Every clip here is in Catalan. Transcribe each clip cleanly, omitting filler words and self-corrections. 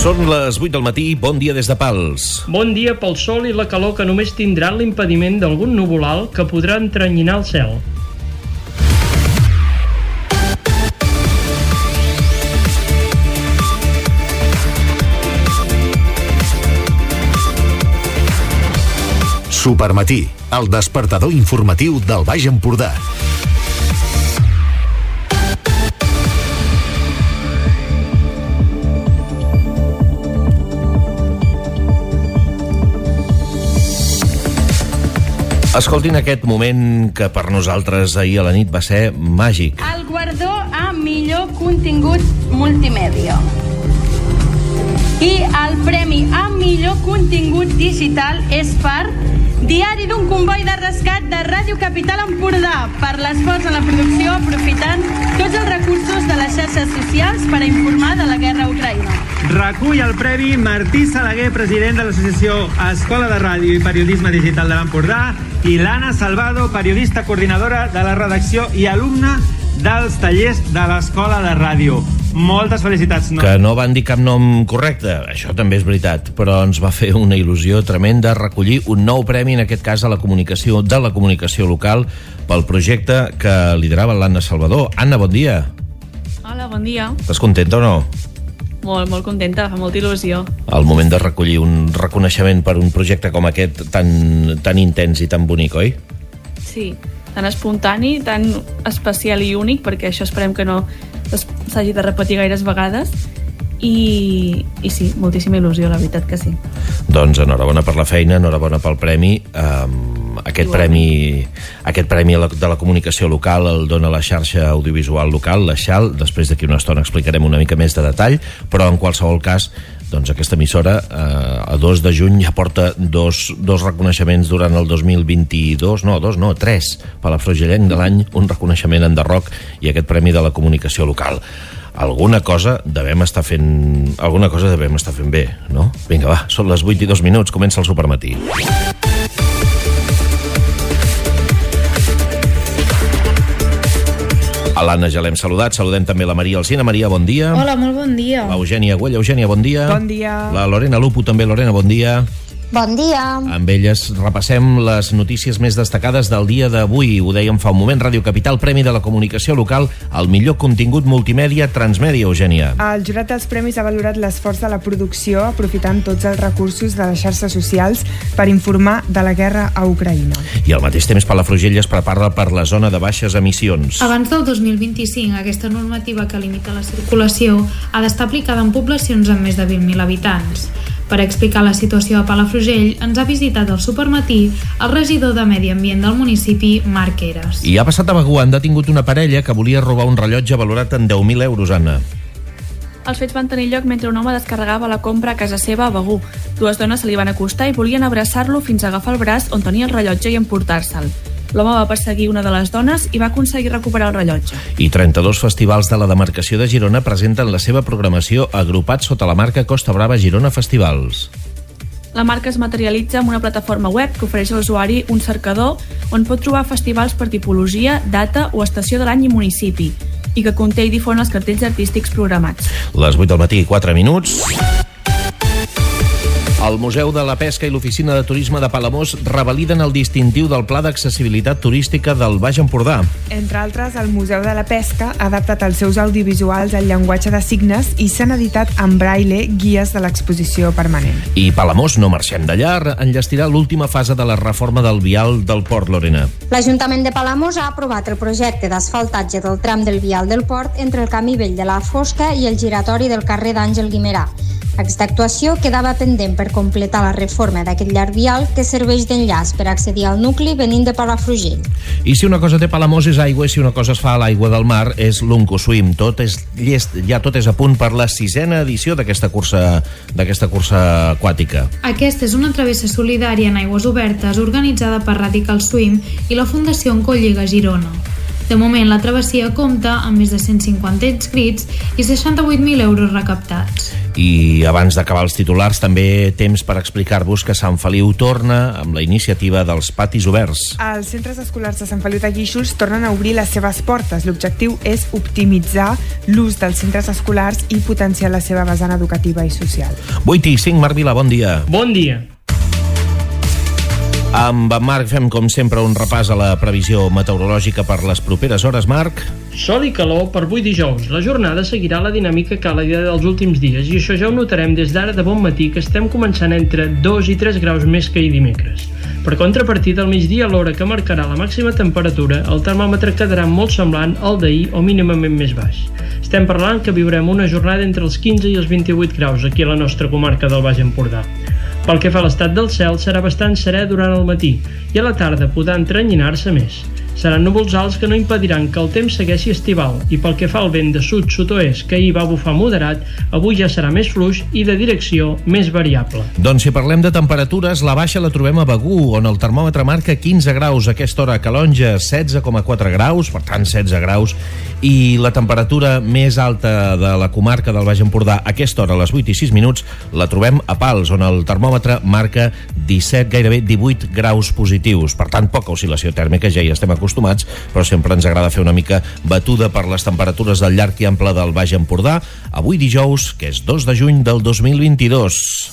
Són les 8 del matí, bon dia des de Pals. Bon dia pel sol i la calor que només tindran l'impediment d'algun nuvolal que podrà entranyinar el cel. Supermatí, el despertador informatiu del Baix Empordà. Escoltin aquest moment que per nosaltres ahir a la nit va ser màgic. El guardó a millor contingut multimèdia. I el premi a millor contingut digital és per Diari d'un comboi de rescat de Ràdio Capital Empordà, per l'esforç en la producció aprofitant tots els recursos de les xarxes socials per a informar de la guerra a Ucraïna. Recull el premi Martí Salaguer, president de l'associació Escola de Ràdio i Periodisme Digital de l'Empordà, i l'Anna Salvado, periodista coordinadora de la redacció i alumna dels tallers de l'Escola de Ràdio. Moltes felicitats. Que no van dir cap nom correcte, això també és veritat, però ens va fer una il·lusió tremenda recollir un nou premi, en aquest cas a la comunicació local, pel projecte que liderava l'Anna Salvador. Anna, bon dia. Hola, bon dia. Estàs contenta o no? Molt contenta, fa molta il·lusió. El moment de recollir un reconeixement per un projecte com aquest tan intens i tan bonic, oi? Sí, tan espontani, tan especial i únic, perquè això esperem que no s'hagi de repetir gaires vegades. I sí, moltíssima il·lusió, la veritat que sí. Doncs enhorabona per la feina, enhorabona pel premi. Aquest premi de la comunicació local el dona la xarxa audiovisual local, la XAL. Després d'aquí una estona explicarem una mica més de detall, però en qualsevol cas, doncs aquesta emissora a 2 de juny ja porta dos reconeixements durant el 2022, tres, Palafrugellenc de l'any, un reconeixement en Enderroc i aquest premi de la comunicació local. Alguna cosa devem estar fent bé, no? Vinga, va, són les 8 i 2 minuts, comença el Supermatí. A l'Anna ja l'hem saludat, saludem també la Maria Alsina. Maria, bon dia. Hola, molt bon dia. L'Eugènia Güell. Eugènia, bon dia. Bon dia. La Lorena Lupo també. Lorena, bon dia. Bon dia. Amb elles repassem les notícies més destacades del dia d'avui. Ho dèiem fa un moment, Ràdio Capital, Premi de la Comunicació Local, el millor contingut multimèdia Transmèdia, Eugènia. El jurat dels premis ha valorat l'esforç de la producció aprofitant tots els recursos de les xarxes socials per informar de la guerra a Ucraïna. I al mateix temps Palafrugell es prepara per la zona de baixes emissions. Abans del 2025, aquesta normativa que limita la circulació ha d'estar aplicada en poblacions amb més de 20.000 habitants. Per explicar la situació a Palafrugell, ens ha visitat al Supermatí el regidor de Medi Ambient del municipi, Marc Heras. I ha passat a Begur, han detingut una parella que volia robar un rellotge valorat en 10.000 euros, Anna. Els fets van tenir lloc mentre un home descarregava la compra a casa seva a Begur. Dues dones se li van acostar i volien abraçar-lo fins a agafar el braç on tenia el rellotge i emportar-se'l. L'home va perseguir una de les dones i va aconseguir recuperar el rellotge. I 32 festivals de la demarcació de Girona presenten la seva programació agrupats sota la marca Costa Brava Girona Festivals. La marca es materialitza amb una plataforma web que ofereix a l'usuari un cercador on pot trobar festivals per tipologia, data o estació de l'any i municipi, i que conté i difon els cartells artístics programats. Les 8 del matí, 4 minuts. El Museu de la Pesca i l'Oficina de Turisme de Palamós revaliden el distintiu del Pla d'Accessibilitat Turística del Baix Empordà. Entre altres, el Museu de la Pesca ha adaptat els seus audiovisuals al llenguatge de signes i s'han editat en braille guies de l'exposició permanent. I Palamós, no marxem d'allà, enllestirà l'última fase de la reforma del vial del Port, Lorena. L'Ajuntament de Palamós ha aprovat el projecte d'asfaltatge del tram del vial del Port entre el camí vell de la Fosca i el giratori del carrer d'Àngel Guimerà. Aquesta actuació quedava pendent per completar la reforma d'aquest llarg vial que serveix d'enllaç per accedir al nucli venint de Palafrugell. I si una cosa té Palamós és aigua i si una cosa es fa a l'aigua del mar és l'Oncoswim. Tot és llest, ja tot és a punt per la 6ª edició d'aquesta cursa aquàtica. Aquesta és una travessa solidària en aigües obertes organitzada per Radical Swim i la Fundació Oncolliga Girona. De moment, la travessia compta amb més de 150 inscrits i 68.000 euros recaptats. I abans d'acabar els titulars, també temps per explicar-vos que Sant Feliu torna amb la iniciativa dels patis oberts. Els centres escolars de Sant Feliu de Guíxols tornen a obrir les seves portes. L'objectiu és optimitzar l'ús dels centres escolars i potenciar la seva vessant educativa i social. 8:05, Marc Vila, bon dia. Bon dia. Amb en Marc fem, com sempre, un repàs a la previsió meteorològica per les properes hores. Marc? Sol i calor per avui dijous. La jornada seguirà la dinàmica càlida dels últims dies i això ja ho notarem des d'ara de bon matí, que estem començant entre 2 i 3 graus més que ahir dimecres. Per contrapartida, al migdia, a l'hora que marcarà la màxima temperatura, el termòmetre quedarà molt semblant al d'ahir o mínimament més baix. Estem parlant que viurem una jornada entre els 15 i els 28 graus aquí a la nostra comarca del Baix Empordà. Pel que fa a l'estat del cel, serà bastant serè durant el matí i a la tarda podrà entranyinar-se més. Seran núvols alts que no impediran que el temps segueixi estival i pel que fa al vent de sud-sud-oest, que ahir va bufar moderat, avui ja serà més fluix i de direcció més variable. Doncs si parlem de temperatures, la baixa la trobem a Begur, on el termòmetre marca 15 graus a aquesta hora, a Calonja 16,4 graus, per tant 16 graus, i la temperatura més alta de la comarca del Baix Empordà a aquesta hora, a les 8:06, la trobem a Pals, on el termòmetre marca 17, gairebé 18 graus positius. Per tant, poca oscil·lació tèrmica, ja hi estem acostumats, però sempre ens agrada fer una mica batuda per les temperatures del llarg i ample del Baix Empordà. Avui dijous, que és 2 de juny del 2022.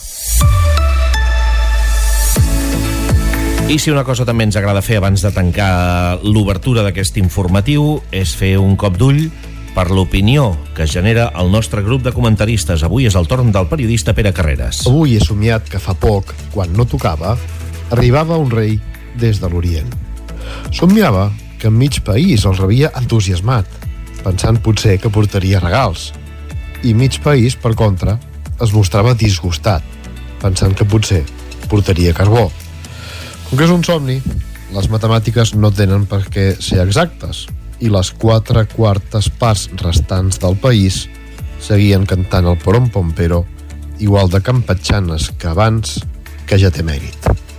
I si una cosa també ens agrada fer abans de tancar l'obertura d'aquest informatiu és fer un cop d'ull per l'opinió que genera el nostre grup de comentaristes. Avui és el torn del periodista Pere Carreras. Avui he somiat que fa poc, quan no tocava, arribava un rei des de l'Orient. Somiava que mig país el rebia entusiasmat, pensant potser que portaria regals. I mig país, per contra, es mostrava disgustat, pensant que potser portaria carbó. Com que és un somni, les matemàtiques no tenen per què ser exactes, i les 4/4 parts restants del país seguien cantant el porom-pompero igual de campatxanes que abans, que ja té mèrit.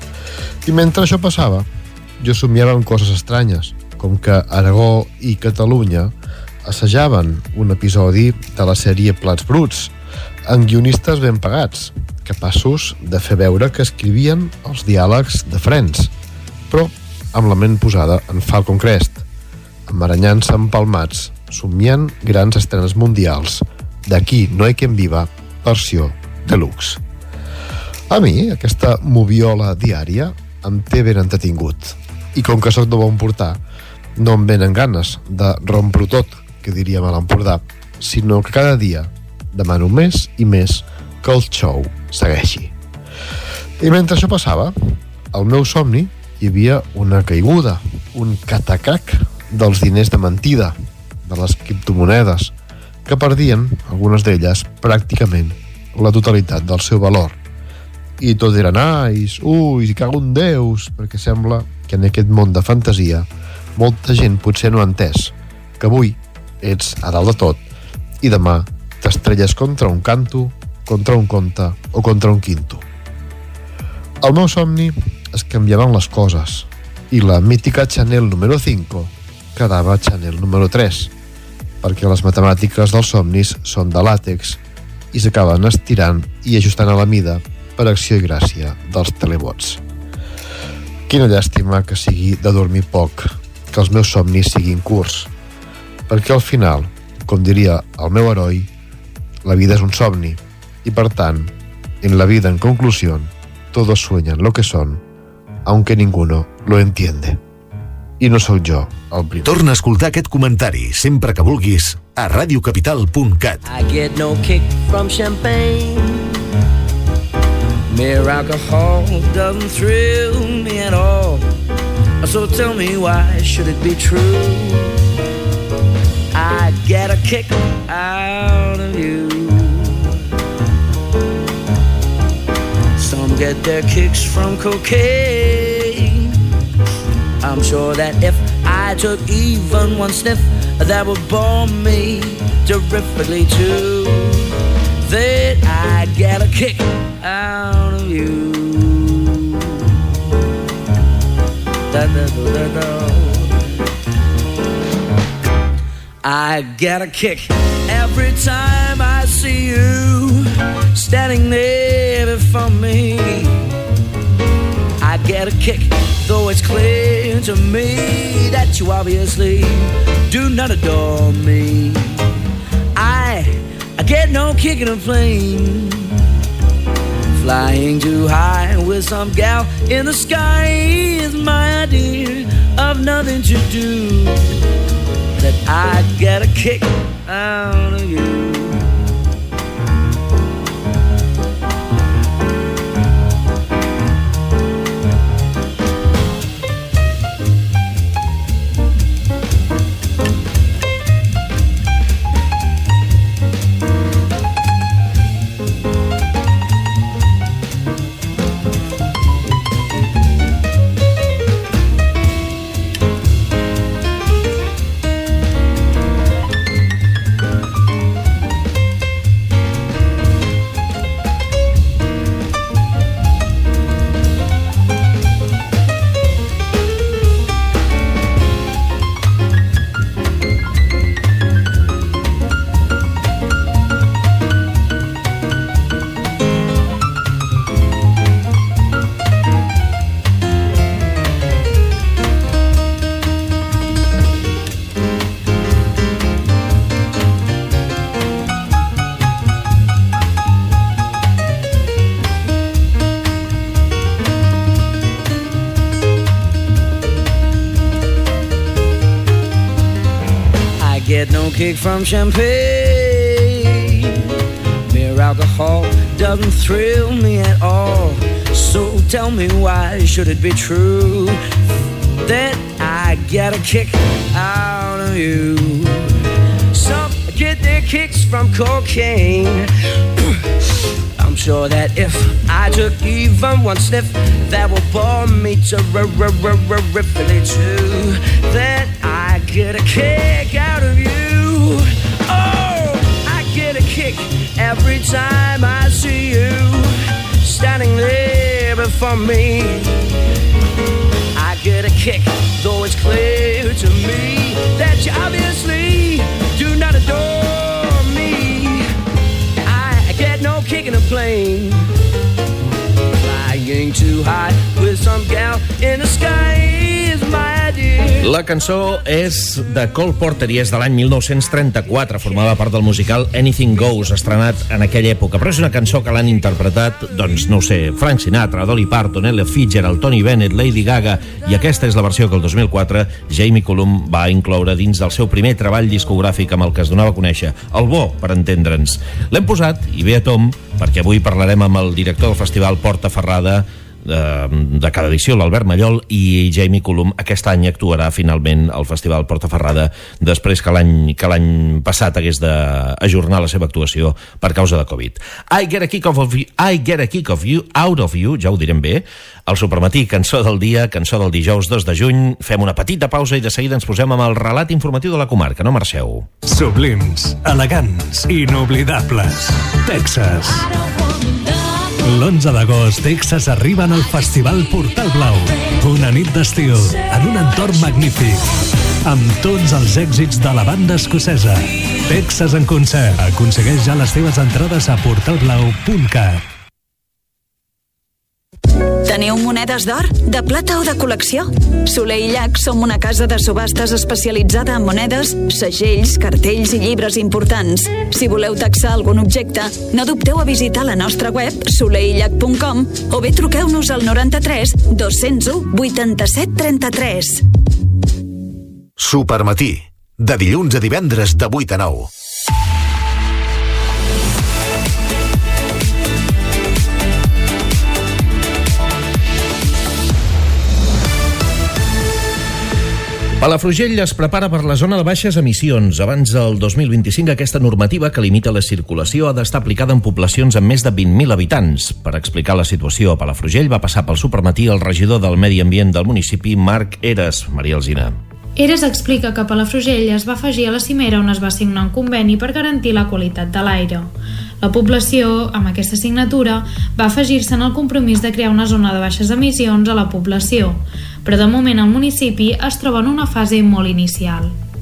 I mentre això passava, jo somiava amb coses estranyes, com que Aragó i Catalunya assajaven un episodi de la sèrie Plats Bruts, amb guionistes ben pagats, capaços de fer veure que escrivien els diàlegs de Friends, però amb la ment posada en Falcon Crest, emmaranyant-se empalmats, somiant grans estrenes mundials d'Aquí no hay quien viva, versió deluxe. A mi, aquesta moviola diària em té ben entretingut, i com que sóc de bon portar, no em venen ganes de rompre-ho tot, que diríem a l'Empordà, sinó que cada dia demano més i més que el show segueixi. I mentre això passava, al meu somni hi havia una caiguda, un catacac dels diners de mentida, de les criptomonedes, que perdien, algunes d'elles, pràcticament la totalitat del seu valor. I tot eren ais, i cago en Déus, perquè sembla que en aquest món de fantasia molta gent potser no ha entès que avui ets a dalt de tot i demà t'estrelles contra un canto, contra un conte o contra un quinto. Al meu somni es canviaven les coses i la mítica Chanel número 5 quedava Chanel número 3, perquè les matemàtiques dels somnis són de làtex i s'acaben estirant i ajustant a la mida per acció i gràcia dels telebots. Quina llàstima que sigui de dormir poc, que els meus somnis siguin curts, perquè al final, com diria el meu heroi, la vida és un somni y per tant, en la vida en conclusión, todos sueñan lo que son, aunque ninguno lo entiende. I no sóc jo el primer. Torna a escoltar aquest comentari sempre que vulguis a radiocapital.cat. I get no kick from champagne. Mere alcohol doesn't thrill me at all. So tell me why should it be true? I get a kick out of you. Some get their kicks from cocaine. I'm sure that if I took even one sniff, that would bore me terrifically too. Then I get a kick out of you. Da, da, da, da, da. I get a kick every time I see you standing there before me. I get a kick, though it's clear to me that you obviously do not adore me. I get no kick in a plane, flying too high with some gal in the sky is my idea of nothing to do. That I get a kick out of you. Kick from champagne. Mere alcohol doesn't thrill me at all. So tell me, why should it be true that I get a kick out of you? Some get their kicks from cocaine. I'm sure that if I took even one sniff, that will bore me terrifically too. That I get a kick out of you. Oh, I get a kick every time I see you standing there before me. I get a kick, though it's clear to me that you obviously do not adore me. I get no kick in a plane, flying too high with some gal in the sky is my idea. La cançó és de Cole Porter i és de l'any 1934, formava part del musical Anything Goes, estrenat en aquella època, però és una cançó que l'han interpretat, doncs no ho sé, Frank Sinatra, Dolly Parton, Ella Fitzgerald, Tony Bennett, Lady Gaga, i aquesta és la versió que el 2004 Jamie Cullum va incloure dins del seu primer treball discogràfic amb el que es donava a conèixer, el bo, per entendre'ns. L'hem posat, i bé a tom, perquè avui parlarem amb el director del festival Portaferrada de cada edició, l'Albert Mallol, i Jamie Cullum aquest any actuarà finalment al Festival Portaferrada després que l'any passat hagués d'ajornar la seva actuació per causa de Covid. I get a kick of you, out of you, ja ho direm bé, el Supermatí, cançó del dia, cançó del dijous 2 de juny. Fem una petita pausa i de seguida ens posem amb el relat informatiu de la comarca, no marxeu. Sublims, elegants, inoblidables. Texas. L'11 d'agost, Texas arriba en el Festival Portal Blau. Una nit d'estiu, en un entorn magnífic, amb tots els èxits de la banda escocesa. Texas en concert. Aconsegueix ja les teves entrades a portalblau.cat. Teniu monedes d'or, de plata o de col·lecció? Soler i Llach som una casa de subhastes especialitzada en monedes, segells, cartells i llibres importants. Si voleu taxar algun objecte, no dubteu a visitar la nostra web solerilllach.com o bé truqueu-nos al 93 201 87 33. Supermatí, de dilluns a divendres de 8 a 9. Palafrugell es prepara per la zona de baixes emissions. Abans del 2025, aquesta normativa que limita la circulació ha d'estar aplicada en poblacions amb més de 20.000 habitants. Per explicar la situació a Palafrugell va passar pel Supermatí el regidor del Medi Ambient del municipi, Marc Eres. Maria Alsina. Eres explica que Palafrugell es va afegir a la cimera on es va signar un conveni per garantir la qualitat de l'aire. La població, amb aquesta signatura, va afegir-se en el compromís de crear una zona de baixes emissions a la població, però de moment el municipi es troba en una fase molt inicial.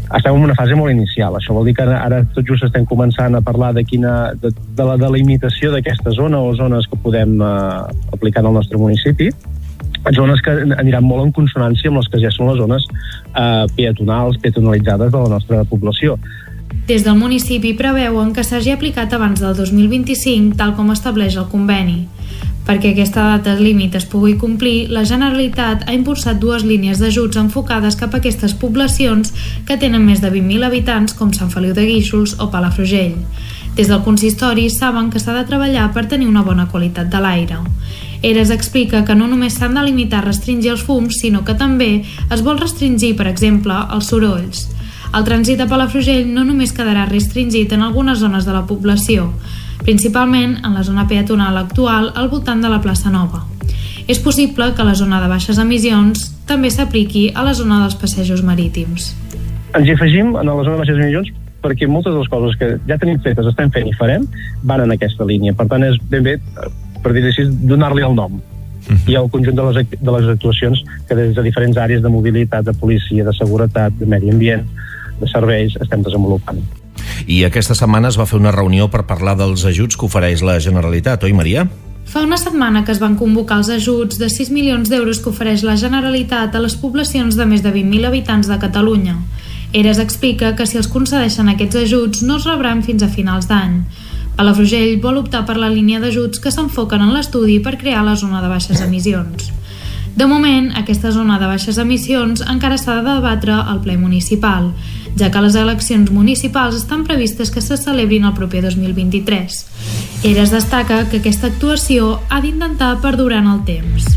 estem en una fase molt inicial. Això vol dir que ara tot just estem començant a parlar de la delimitació d'aquesta zona o zones que podem aplicar en el nostre municipi, zones que aniran molt en consonància amb les que ja són les zones peatonalitzades de la nostra població. Des del municipi preveuen que s'hagi aplicat abans del 2025, tal com estableix el conveni. Perquè aquesta data límit es pugui complir, la Generalitat ha impulsat 2 línies d'ajuts enfocades cap a aquestes poblacions que tenen més de 20.000 habitants, com Sant Feliu de Guíxols o Palafrugell. Des del consistori saben que s'ha de treballar per tenir una bona qualitat de l'aire. Eres explica que no només s'han de limitar a restringir els fums, sinó que també es vol restringir, per exemple, els sorolls. El trànsit a Palafrugell no només quedarà restringit en algunes zones de la població, principalment en la zona peatonal actual al voltant de la plaça Nova. És possible que la zona de baixes emissions també s'apliqui a la zona dels passejos marítims. Ens hi afegim en la zona de baixes emissions perquè moltes de les coses que ja tenim fetes, estem fent i farem, van en aquesta línia. Per tant, és ben bé, per dir-ho així, donar-li el nom. I el conjunt de les actuacions que des de diferents àrees de mobilitat, de policia, de seguretat, de medi ambient, de serveis, estem desenvolupant. I aquesta setmana es va fer una reunió per parlar dels ajuts que ofereix la Generalitat, oi, Maria? Fa una setmana que es van convocar els ajuts de 6 milions d'euros que ofereix la Generalitat a les poblacions de més de 20.000 habitants de Catalunya. Eres explica que si els concedeixen aquests ajuts no es rebran fins a finals d'any. Palafrugell vol optar per la línia d'ajuts que s'enfoquen en l'estudi per crear la zona de baixes emissions. De moment, aquesta zona de baixes emissions encara s'ha de debatre al ple municipal, ja que les eleccions municipals estan previstes que se celebrin el proper 2023. Eres destaca que aquesta actuació ha d'intentar perdurar en el temps.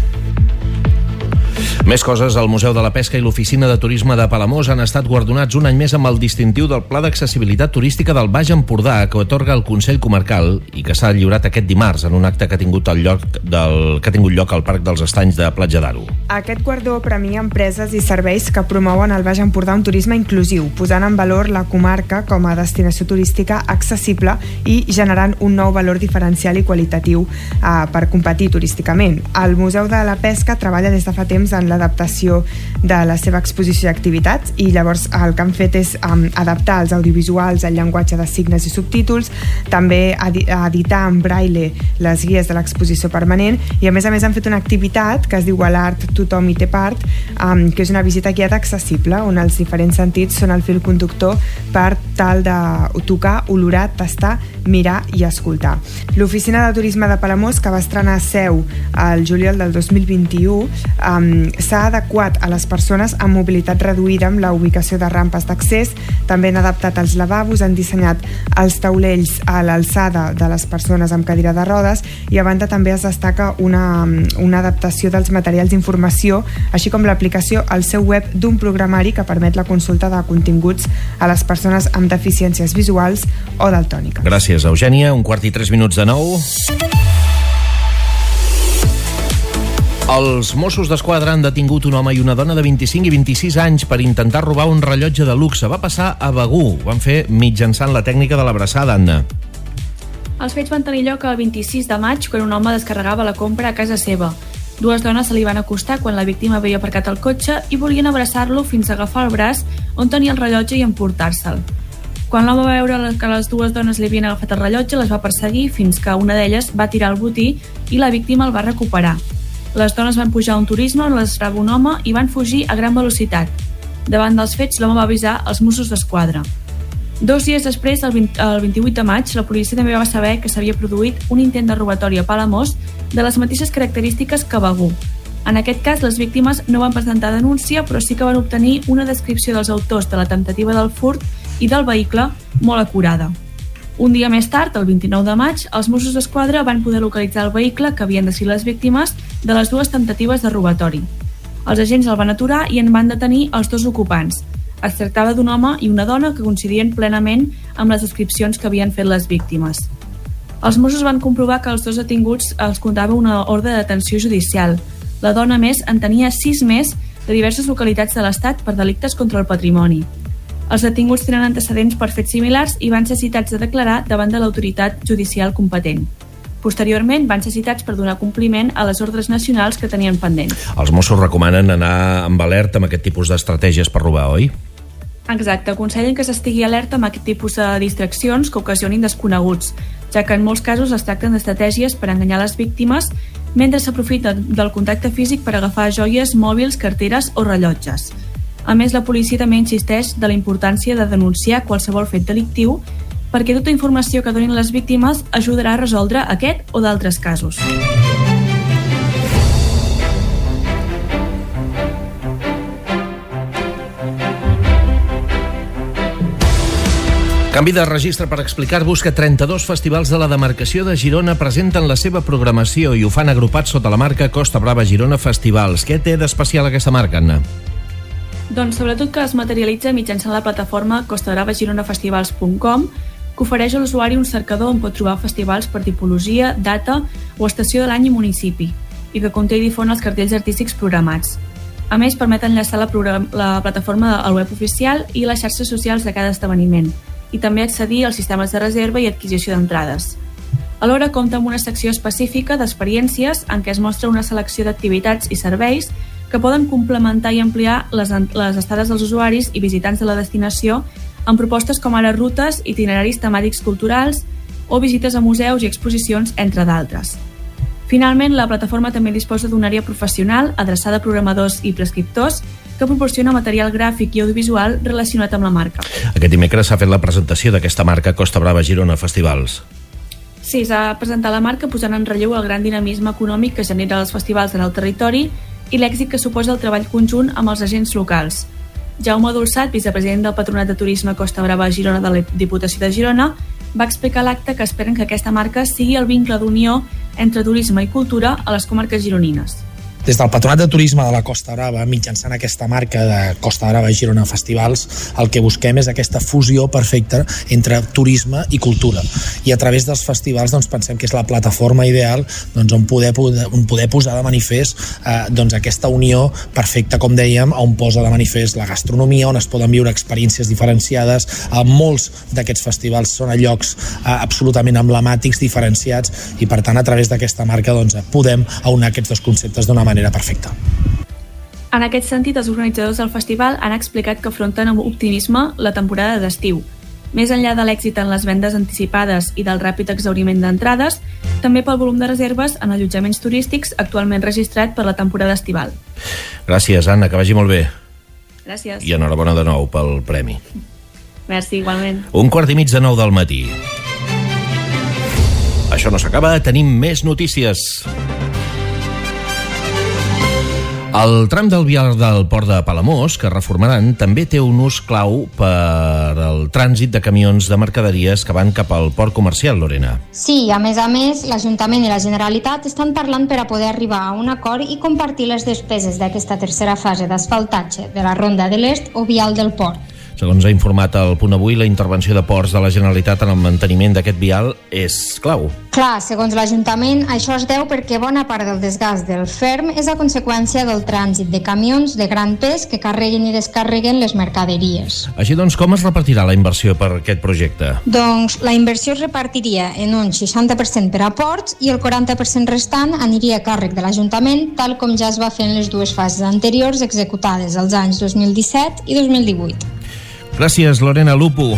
Més coses, el Museu de la Pesca i l'Oficina de Turisme de Palamós han estat guardonats un any més amb el distintiu del Pla d'Accessibilitat Turística del Baix Empordà que atorga el Consell Comarcal i que s'ha lliurat aquest dimarts en un acte que ha tingut lloc al Parc dels Estanys de Platja d'Aro. Aquest guardó premia empreses i serveis que promouen al Baix Empordà un turisme inclusiu, posant en valor la comarca com a destinació turística accessible i generant un nou valor diferencial i qualitatiu per competir turísticament. El Museu de la Pesca treballa des de fa temps en l'adaptació de la seva exposició d'activitats i llavors el que han fet és adaptar els audiovisuals al llenguatge de signes i subtítols, també editar en braille les guies de l'exposició permanent i a més han fet una activitat que es diu a l'art tothom hi té part, que és una visita guiada accessible on els diferents sentits són el fil conductor per tal de tocar, olorar, tastar, mirar i escoltar. L'Oficina de Turisme de Palamós, que va estrenar seu al juliol del 2021, s'ha adequat a les persones amb mobilitat reduïda amb la ubicació de rampes d'accés, també han adaptat els lavabos, han dissenyat els taulells a l'alçada de les persones amb cadira de rodes i a banda també es destaca una adaptació dels materials d'informació, així com l'aplicació al seu web d'un programari que permet la consulta de continguts a les persones amb deficiències visuals o daltòniques. Gràcies, Eugènia. 1:03 Els Mossos d'Esquadra han detingut un home i una dona de 25 i 26 anys per intentar robar un rellotge de luxe. Va passar a Begur. Ho van fer mitjançant la tècnica de l'abraçada, Anna. Els fets van tenir lloc el 26 de maig quan un home descarregava la compra a casa seva. 2 dones se li van acostar quan la víctima havia aparcat el cotxe i volien abraçar-lo fins a agafar el braç on tenia el rellotge i emportar-se'l. Quan l'home va veure que les 2 dones li havien agafat el rellotge, les va perseguir fins que una d'elles va tirar el botí i la víctima el va recuperar. Les dones van pujar a un turisme on les esperava un home i van fugir a gran velocitat. Davant dels fets, l'home va avisar els Mossos d'Esquadra. 2 dies després, el 28 de maig, la policia també va saber que s'havia produït un intent de robatori a Palamós de les mateixes característiques que a Begur. En aquest cas, les víctimes no van presentar denúncia, però sí que van obtenir una descripció dels autors de la temptativa del furt i del vehicle molt acurada. Un dia més tard, el 29 de maig, els Mossos d'Esquadra van poder localitzar el vehicle que havien de ser les víctimes de les 2 temptatives de robatori. Els agents el van aturar i en van detenir els 2 ocupants. Es tractava d'un home i una dona que coincidien plenament amb les descripcions que havien fet les víctimes. Els Mossos van comprovar que els 2 detinguts els comptava una ordre de detenció judicial. La dona, més, en tenia 6 més de diverses localitats de l'Estat per delictes contra el patrimoni. Els detinguts tenen antecedents per fets similars i van ser citats a declarar davant de l'autoritat judicial competent. Posteriorment van ser citats per donar compliment a les ordres nacionals que tenien pendents. Els Mossos recomanen anar amb alerta amb aquest tipus d'estratègies per robar, oi? Exacte, aconsellen que s'estigui alerta amb aquest tipus de distraccions que ocasionin desconeguts, ja que en molts casos es tracten d'estratègies per enganyar les víctimes mentre s'aprofita del contacte físic per agafar joies, mòbils, carteres o rellotges. A més, la policia també insisteix de la importància de denunciar qualsevol fet delictiu perquè tota informació que donin les víctimes ajudarà a resoldre aquest o d'altres casos. Canvi de registre per explicar-vos que 32 festivals de la demarcació de Girona presenten la seva programació i ho fan agrupats sota la marca Costa Brava Girona Festivals. Què té d'especial aquesta marca, Anna? Doncs sobretot que es materialitza mitjançant la plataforma costagravagirona.festivals.com, que ofereix a l'usuari un cercador on pot trobar festivals per tipologia, data o estació de l'any i municipi, i que conté i difon els cartells artístics programats. A més, permet enllaçar la plataforma al web oficial i les xarxes socials de cada esdeveniment, i també accedir als sistemes de reserva i adquisició d'entrades. Alhora compta amb una secció específica d'experiències en què es mostra una selecció d'activitats i serveis que poden complementar i ampliar les estades dels usuaris i visitants de la destinació amb propostes com ara rutes, itineraris temàtics culturals o visites a museus i exposicions, entre d'altres. Finalment, la plataforma també disposa d'una àrea professional adreçada a programadors i prescriptors que proporciona material gràfic i audiovisual relacionat amb la marca. Aquest dimecres s'ha fet la presentació d'aquesta marca Costa Brava Girona Festivals. Sí, s'ha presentat la marca posant en relleu el gran dinamisme econòmic que genera els festivals en el territori i l'èxit que suposa el treball conjunt amb els agents locals. Jaume Dolçat, vicepresident del Patronat de Turisme Costa Brava Girona de la Diputació de Girona, va explicar a l'acte que esperen que aquesta marca sigui el vincle d'unió entre turisme i cultura a les comarques gironines. Des del Patronat de Turisme de la Costa Brava, mitjançant aquesta marca de Costa Brava Girona Festivals, el que busquem és aquesta fusió perfecta entre turisme i cultura. I a través dels festivals pensem que és la plataforma ideal on poder posar de manifest aquesta unió perfecta, com dèiem, on posa de manifest la gastronomia, on es poden viure experiències diferenciades. Molts d'aquests festivals són a llocs absolutament emblemàtics, diferenciats, i per tant a través d'aquesta marca podem aunar aquests dos conceptes d'una manera perfecta. En aquest sentit, els organitzadors del festival han explicat que afronten amb optimisme la temporada d'estiu. Més enllà de l'èxit en les vendes anticipades i del ràpid exhauriment d'entrades, també pel volum de reserves en allotjaments turístics actualment registrat per la temporada estival. Gràcies, Anna, que vagi molt bé. Gràcies. I enhorabona de nou pel premi. Merci, igualment. 7:15 del matí. Això no s'acaba, tenim més notícies. El tram del vial del port de Palamós, que reformaran, també té un ús clau per al trànsit de camions de mercaderies que van cap al port comercial, Lorena. Sí, a més, l'Ajuntament i la Generalitat estan parlant per a poder arribar a un acord i compartir les despeses d'aquesta tercera fase d'asfaltatge de la Ronda de l'Est o vial del port. Segons ha informat el Punt Avui, la intervenció de Ports de la Generalitat en el manteniment d'aquest vial és clau. Clar, segons l'Ajuntament, això es deu perquè bona part del desgast del ferm és a conseqüència del trànsit de camions de gran pes que carreguen i descarreguen les mercaderies. Així doncs, com es repartirà la inversió per aquest projecte? Doncs la inversió es repartiria en un 60% per a Ports i el 40% restant aniria a càrrec de l'Ajuntament, tal com ja es va fer en les dues fases anteriors executades els anys 2017 i 2018. Gràcies, Lorena Lupo.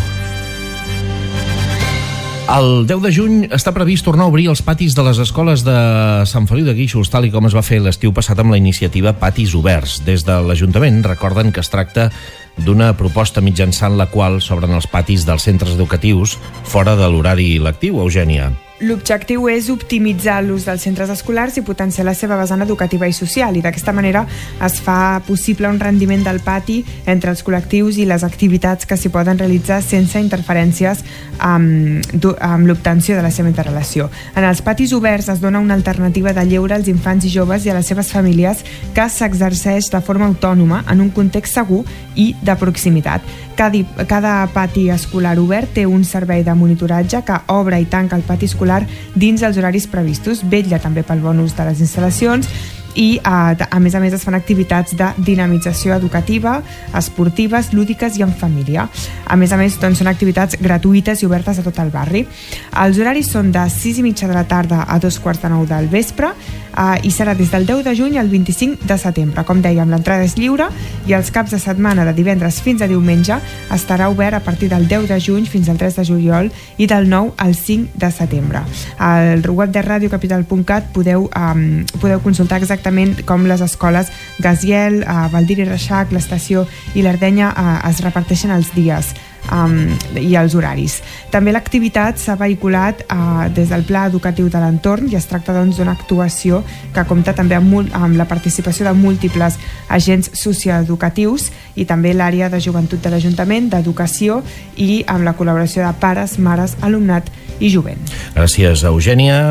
El 10 de juny està previst tornar a obrir els patis de les escoles de Sant Feliu de Guíxols, tal com es va fer l'estiu passat amb la iniciativa Patis Oberts. Des de l'Ajuntament recorden que es tracta d'una proposta mitjançant la qual s'obren els patis dels centres educatius fora de l'horari lectiu, Eugènia. L'objectiu és optimitzar l'ús dels centres escolars i potenciar la seva vessant educativa i social, i d'aquesta manera es fa possible un rendiment del pati entre els col·lectius i les activitats que s'hi poden realitzar sense interferències amb l'obtenció de la seva interrelació. En els patis oberts es dona una alternativa de lleure als infants i joves i a les seves famílies que s'exerceix de forma autònoma en un context segur i de proximitat. Cada pati escolar obert té un servei de monitoratge que obre i tanca el pati escolar dins els horaris previstos, vetlla també pel bon ús de les instal·lacions i a més es fan activitats de dinamització educativa, esportives, lúdiques i en família. A més, doncs, són activitats gratuïtes i obertes a tot el barri. Els horaris són de 6:30 de la tarda a 8:45 del vespre i serà des del 10 de juny al 25 de setembre. Com dèiem, l'entrada és lliure i els caps de setmana de divendres fins a diumenge estarà obert a partir del 10 de juny fins al 3 de juliol i del 9 al 5 de setembre. Al web de radiocapital.cat podeu consultar exactament com les escoles Gaziel, Valdir i Reixac, l'Estació i l'Ardenya es reparteixen els dies i els horaris. També l'activitat s'ha vehiculat des del Pla Educatiu de l'entorn i es tracta doncs d'una actuació que compta també amb la participació de múltiples agents socioeducatius i també l'àrea de joventut de l'Ajuntament, d'educació i amb la col·laboració de pares, mares, alumnat i jovent. Gràcies, Eugènia.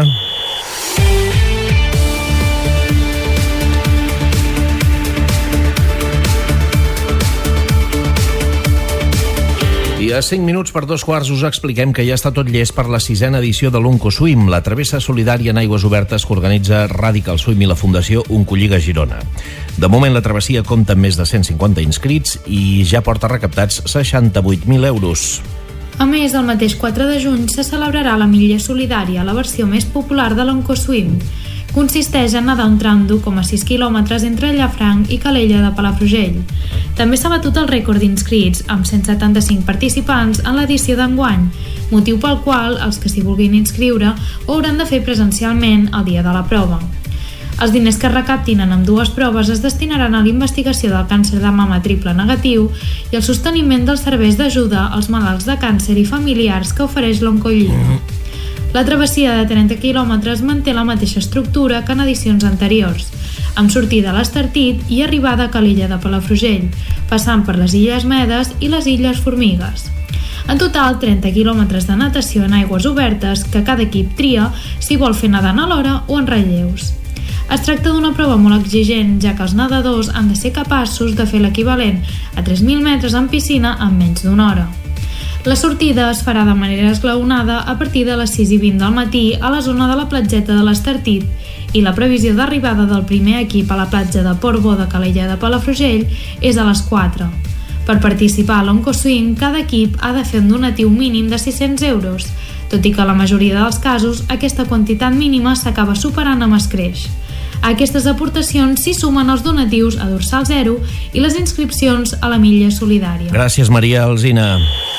I a 5 minuts per 2 quarts us expliquem que ja està tot llest per la 6a edició de l'Oncoswim, la travessa solidària en aigües obertes que organitza Radical Swim i la Fundació Oncolliga Girona. De moment la travessia compta amb més de 150 inscrits i ja porta recaptats 68.000 euros. A més, el mateix 4 de juny se celebrarà la milla solidària, la versió més popular de l'Oncoswim. Consisteix en nedar un tram d'1,6 quilòmetres entre Llafranc i Calella de Palafrugell. També s'ha batut el rècord d'inscrits, amb 175 participants en l'edició d'enguany, motiu pel qual els que s'hi vulguin inscriure ho hauran de fer presencialment el dia de la prova. Els diners que es recaptin en ambdues proves es destinaran a l'investigació del càncer de mama triple negatiu i al sosteniment dels serveis d'ajuda als malalts de càncer i familiars que ofereix l'Oncolliga. La travessia de 30 quilòmetres manté la mateixa estructura que en edicions anteriors, amb sortida a l'Estartit i arribada a Calella de Palafrugell, passant per les Illes Medes i les Illes Formigues. En total, 30 quilòmetres de natació en aigües obertes que cada equip tria si vol fer nedant alhora o en relleus. Es tracta d'una prova molt exigent, ja que els nedadors han de ser capaços de fer l'equivalent a 3.000 metres en piscina en menys d'una hora. La sortida es farà de manera esglaonada a partir de les 6:20 del matí a la zona de la platgeta de l'Estartit i la previsió d'arribada del primer equip a la platja de Portbó de Calella de Palafrugell és a les 4. Per participar a l'Oncoswim, cada equip ha de fer un donatiu mínim de 600 euros, tot i que a la majoria dels casos aquesta quantitat mínima s'acaba superant amb escreix. A aquestes aportacions s'hi sumen els donatius a Dorsal Zero i les inscripcions a la milla solidària. Gràcies, Maria Alsina.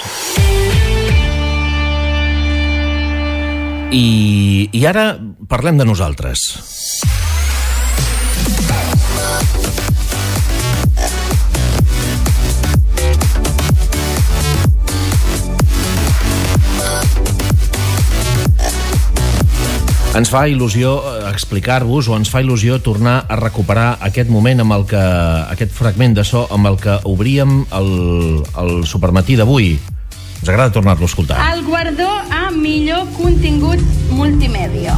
I ara parlem de nosaltres. Ens fa il·lusió explicar-vos o ens fa il·lusió tornar a recuperar aquest moment amb el que, aquest fragment de so amb el que obríem el supermatí d'avui. Ens agrada tornar-lo a escoltar. El guardó a millor contingut multimèdia.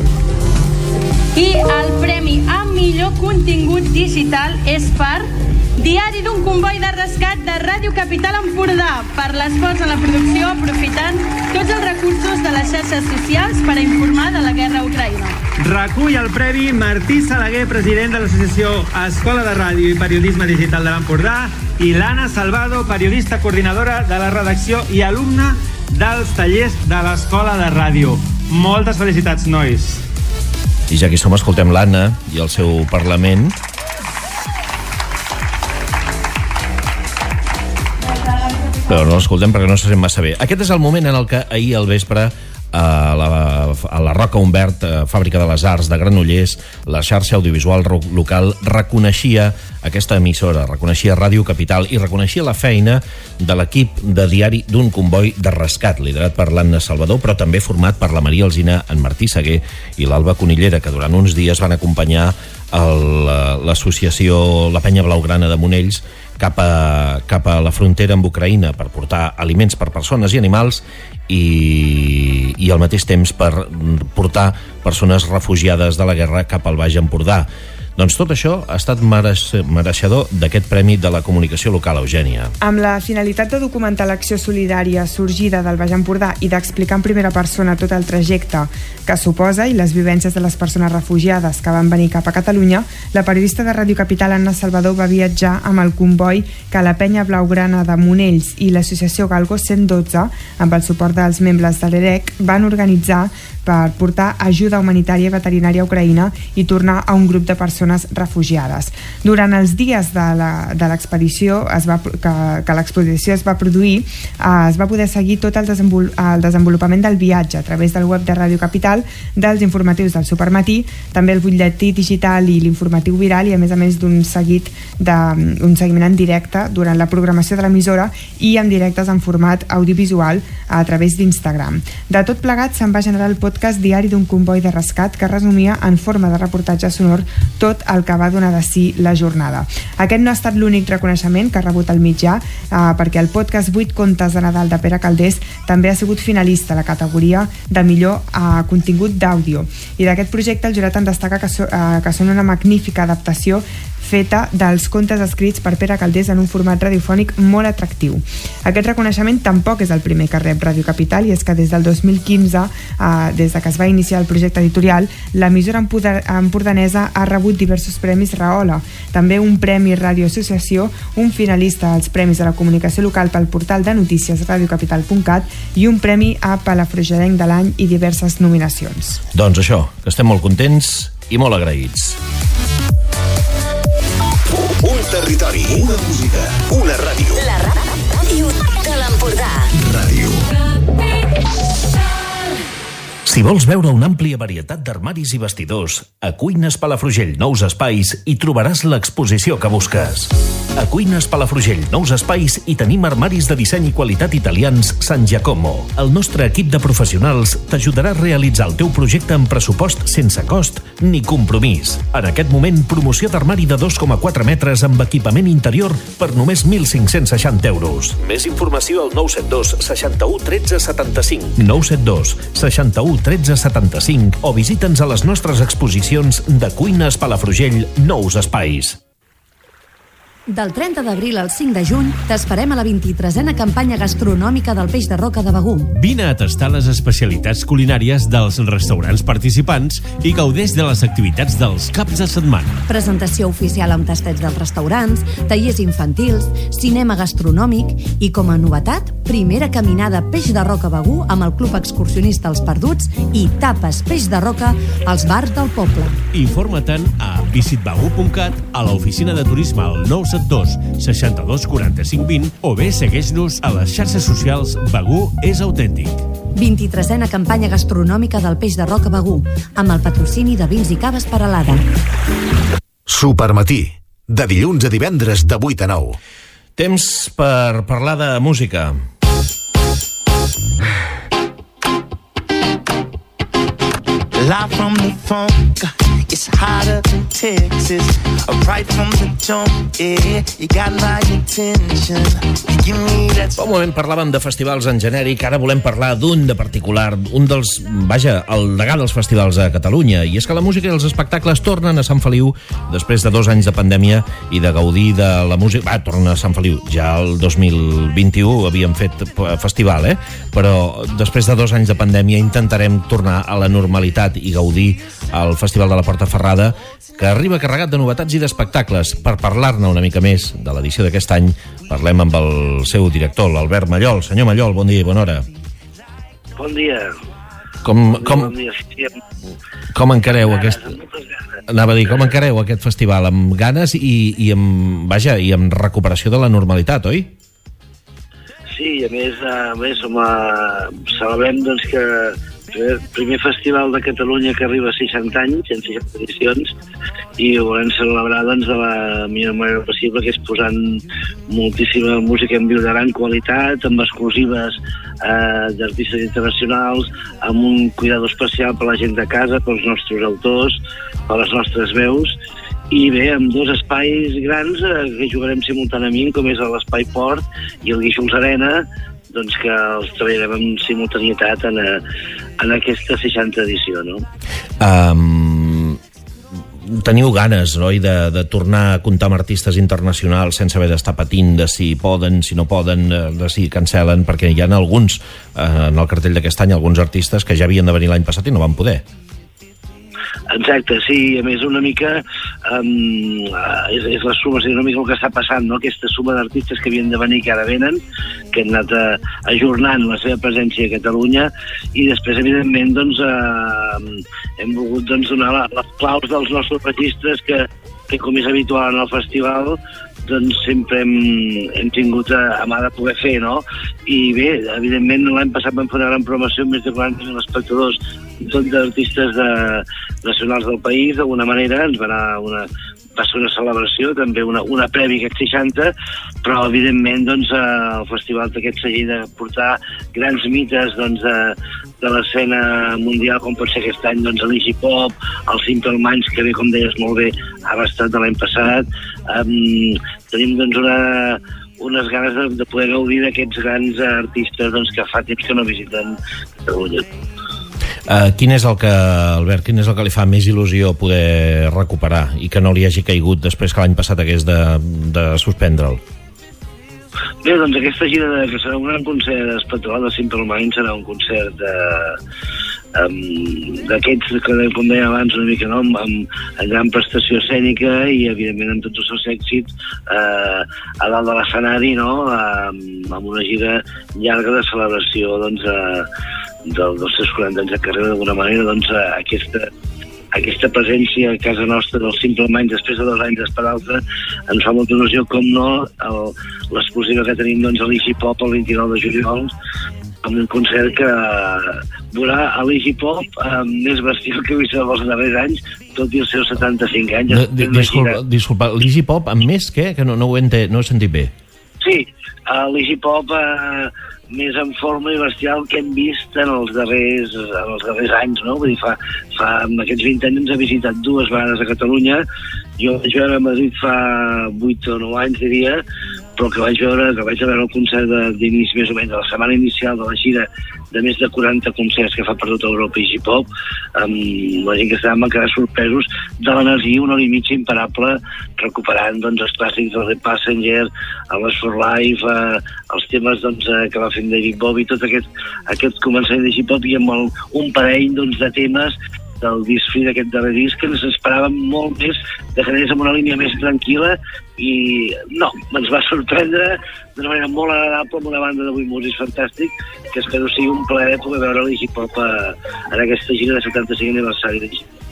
I el premi a millor contingut digital és per Diari d'un comboi de rescat de Ràdio Capital Empordà, per l'esforç en la producció aprofitant tots els recursos de les xarxes socials per a informar de la guerra a Ucraïna. Recull el premi Martí Salaguer, president de l'Associació Escola de Ràdio i Periodisme Digital de l'Empordà, i l'Anna Salvado, periodista coordinadora de la redacció i alumna dels tallers de l'Escola de Ràdio. Moltes felicitats, nois. I ja que som, escoltem l'Anna i el seu Parlament. Però no l'escoltem perquè no se sent massa bé. Aquest és el moment en el que ahir al vespre a la Roca Humbert, Fàbrica de les Arts de Granollers, la xarxa audiovisual local reconeixia aquesta emissora, reconeixia Ràdio Capital i reconeixia la feina de l'equip de Diari d'un comboi de rescat, liderat per l'Anna Salvador, però també format per la Maria Alsina, en Martí Seguer i l'Alba Conillera, que durant uns dies van acompanyar l'associació La Penya Blaugrana de Monells cap a la frontera amb Ucraïna per portar aliments per persones i animals i al mateix temps per portar persones refugiades de la guerra cap al Baix Empordà. Doncs tot això ha estat mereixedor d'aquest Premi de la Comunicació Local, Eugènia. Amb la finalitat de documentar l'acció solidària sorgida del Baix Empordà i d'explicar en primera persona tot el trajecte que suposa i les vivències de les persones refugiades que van venir cap a Catalunya, la periodista de Ràdio Capital, Anna Salvador, va viatjar amb el comboi que la Penya Blaugrana de Monells i l'associació Galgo 112, amb el suport dels membres de l'EREC, van organitzar per portar ajuda humanitària i veterinària a Ucraïna i tornar a un grup de persones refugiades. Durant els dies de l'expedició que l'exposició es va produir, es va poder seguir tot el desenvolupament del viatge a través del web de Ràdio Capital, dels informatius del Supermatí, també el butlletí digital i l'informatiu viral, i a més d'un seguiment en directe durant la programació de l'emissora i en directes en format audiovisual a través d'Instagram. De tot plegat se'n va generar el podcast Diari d'un comboi de rescat, que resumia en forma de reportatge sonor tot el que va donar de si la jornada. Aquest no ha estat l'únic reconeixement que ha rebut el mitjà, perquè el podcast 8 contes de Nadal de Pere Calders també ha sigut finalista a la categoria de millor contingut d'àudio. I d'aquest projecte el jurat en destaca que són una magnífica adaptació feta dels contes escrits per Pere Calders en un format radiofònic molt atractiu. Aquest reconeixement tampoc és el primer que rep Ràdio Capital, i és que des del 2015, des que es va iniciar el projecte editorial, l'emissora empordanesa ha rebut diversos premis Rahola, també un premi Ràdio Associació, un finalista als Premis de la Comunicació Local pel portal de notícies radiocapital.cat i un premi a Palafrugellenc de l'any i diverses nominacions. Doncs això, que estem molt contents i molt agraïts. Un territori, una música, una ràdio. La ràdio de l'Empordà. Ràdio. Si vols veure una àmplia varietat d'armaris i vestidors, a Cuines Palafrugell Nous Espais hi trobaràs l'exposició que busques. A Cuines Palafrugell Nous Espais hi tenim armaris de disseny i qualitat italians San Giacomo. El nostre equip de professionals t'ajudarà a realitzar el teu projecte amb pressupost sense cost ni compromís. En aquest moment, promoció d'armari de 2,4 metres amb equipament interior per només 1.560 euros. Més informació al 972 61 13 75, 972 61 13 75 o visita'ns a les nostres exposicions de Cuines Palafrugell Nous Espais. Del 30 d'abril al 5 de juny t'esperem a la 23a campanya gastronòmica del Peix de Roca de Begur. Vine a tastar les especialitats culinàries dels restaurants participants i gaudeix de les activitats dels caps de setmana. Presentació oficial amb tastets dels restaurants, tallers infantils, cinema gastronòmic i, com a novetat, primera caminada Peix de Roca Begur amb el Club Excursionista Els Perduts i tapes Peix de Roca als bars del poble. Informa-te'n a visitbegur.cat, a l'oficina de turisme al 972 62 45 20 o bé segueix-nos a les xarxes socials Begur és autèntic. 23a campanya gastronòmica del Peix de Roca Begur, amb el patrocini de Vins i Caves Peralada. Supermatí, de dilluns a divendres de 8 a 9. Temps per parlar de música. Live from the funk, it's hotter than Texas. Right from the jump, yeah, you got my attention. You give me that. Fa un moment parlàvem de festivals en genèric, ara volem parlar d'un de particular, un dels, el degà dels festivals a Catalunya, i és que la música i els espectacles tornen a Sant Feliu després de 2 anys de pandèmia i de gaudir de la música. Tornen a Sant Feliu, ja el 2021 havíem fet festival, però després de 2 anys de pandèmia intentarem tornar a la normalitat i gaudir al Festival de la Porta Ferrada, que arriba carregat de novetats i d'espectacles. Per parlar-ne una mica més de l'edició d'aquest any, parlem amb el seu director, l'Albert Mallol. Senyor Mallol, bon dia i bona hora. Bon dia. Com encareu aquest... Anava a dir, com encareu aquest festival? Amb ganes i amb recuperació de la normalitat, oi? Sí, a més celebrem doncs, que el primer festival de Catalunya que arriba a 60 anys, en 60 edicions, i ho volem celebrar doncs, de la millor manera possible, que és posant moltíssima música en viu de gran qualitat, amb exclusives d'artistes internacionals, amb un cuidado especial per la gent de casa, pels nostres autors, per les nostres veus, i bé, amb 2 espais grans que jugarem simultàniament, com és l'Espai Port i el Guíxols Arena, doncs que els treballarem en simultanietat en aquesta 60 edició, no? teniu ganes, oi, de tornar a comptar amb artistes internacionals sense haver d'estar patint de si poden, si no poden, de si cancel·len, perquè hi ha alguns, en el cartell d'aquest any, alguns artistes que ja havien de venir l'any passat i no van poder. Exacte, sí, a més una mica és la suma, és una mica el que està passant, no? Aquesta suma d'artistes que havien de venir que ara venen, que han anat ajornant la seva presència a Catalunya, i després evidentment doncs, hem volgut doncs, donar les claus dels nostres registres que com és habitual en el festival doncs sempre hem tingut a mà de poder fer, no? I bé, evidentment l'any passat vam fer una gran programació amb més de 40.000 espectadors, tot d'artistes nacionals del país. D'alguna manera ens va ser una celebració, també una prèvia aquest 60, però evidentment doncs, el festival té aquest segell de portar grans mites doncs, de l'escena mundial, com pot ser aquest any doncs, l'Iggy Pop, el Simple Minds, que bé, com deies molt bé, ha estat de l'any passat. Tenim doncs, unes ganes de poder gaudir d'aquests grans artistes doncs, que fa temps que no visiten Catalunya. Quin és el que, Albert, quin és el que li fa més il·lusió poder recuperar i que no li hagi caigut després que l'any passat hagués de suspendre'l? Bé, doncs aquesta gira que serà un gran concert espectacular de Simple Minds, serà un concert d'aquests que, com deia abans, una mica, no? amb gran prestació escènica i evidentment amb tots els seus èxits a dalt de l'escenari, no? Amb una gira llarga de celebració doncs, dels seus 40 anys de carrera. D'alguna manera doncs, aquesta presència a casa nostra del Simple Minds després de 2 anys d'esperalta ens fa molta il·lusió, com no, l'exclusiva que tenim doncs, a l'Iggy Pop el 29 de juliol, amb un concert que veurà a l'Iggy Pop més bestial que he vist els darrers anys, tot i els seus 75 anys. Disculpa, l'Iggy Pop amb més què? Que no ho he sentit bé. Sí, l'Iggy Pop més en forma i bestial que hem vist en els darrers anys, no? Vull dir, en aquests 20 anys ens ha visitat 2 vegades a Catalunya. Jo vaig veure a Madrid fa 8 o 9 anys, diria, però que vaig veure el concert d'inici més o menys de la setmana inicial de la gira de més de 40 concerts que fa per tota Europa Iggy Pop, amb la gent que estàvem encara sorpresos de l'energia, 1 hora i mitja imparable, recuperant doncs, els clàssics del The Passenger, el Last for Life, els temes doncs, que va fer David Bowie, tot aquest començament d'Iggy Pop, i amb un parell doncs, de temes del disc free d'aquest darrer disc que ens esperàvem molt més, de que anés amb una línia més tranquil·la, i no, ens va sorprendre d'una manera molt agradable, amb una banda d'avui músics fantàstic, que espero sigui un plaer poder veure l'Iggy Pop en aquesta gira de 75 aniversari d'Iggy Pop.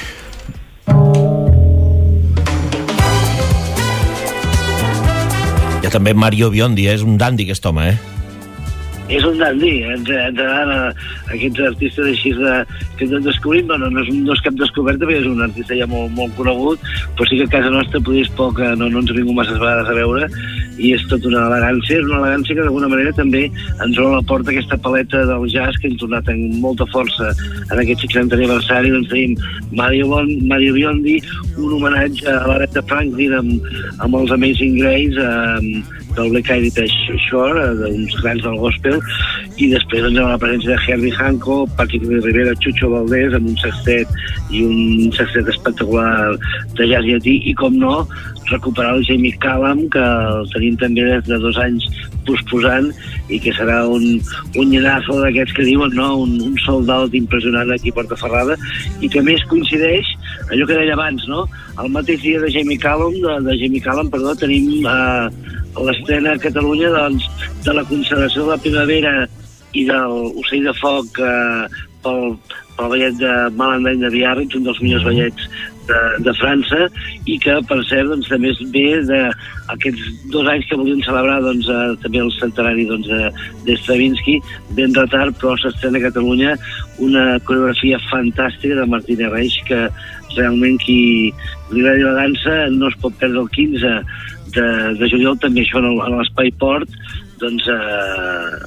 Hi ha també Mario Biondi, és un dandy aquest home, És un dandy, ens agraden aquests artistes així que ens descobrim, no és cap descoberta, perquè és un artista ja molt conegut, però sí que a casa nostra potser és poc, no ens vingut masses vegades a veure, i és tot una elegància que d'alguna manera també ens obre la porta aquesta paleta del jazz que hem tornat amb molta força en aquest 60 aniversari. Doncs tenim Mario Biondi, un homenatge a l'Aretha Franklin amb els Amazing Grace, del Black Heritage Shore, d'uns grans del gospel, i després doncs, amb la presència de Herbie Hancock, Paquito de Rivera, Chucho Valdés, amb un sextet i un sextet espectacular de jazz llatí, i com no, recuperar el Jamie Cullum, que el tenim també des de 2 anys posposant, i que serà un llenazo d'aquests que diuen, no? un sold out impressionant aquí a Portaferrada, i que més coincideix allò que deia abans, no? El mateix dia de Jamie Cullum, tenim l'estrena a Catalunya doncs, de la consagració de la primavera i del Ocell de Foc pel ballet de Malandany de Biarritz, un dels millors ballets de França, i que, per cert, doncs, també ve d'aquests 2 anys que volíem celebrar doncs, també el centenari doncs, de Stravinsky, ben retard, però s'estrena a Catalunya una coreografia fantàstica de Martínez Reis, que realment qui li agradi la dansa no es pot perdre el 15 de juliol, també això en l'Espai Port, doncs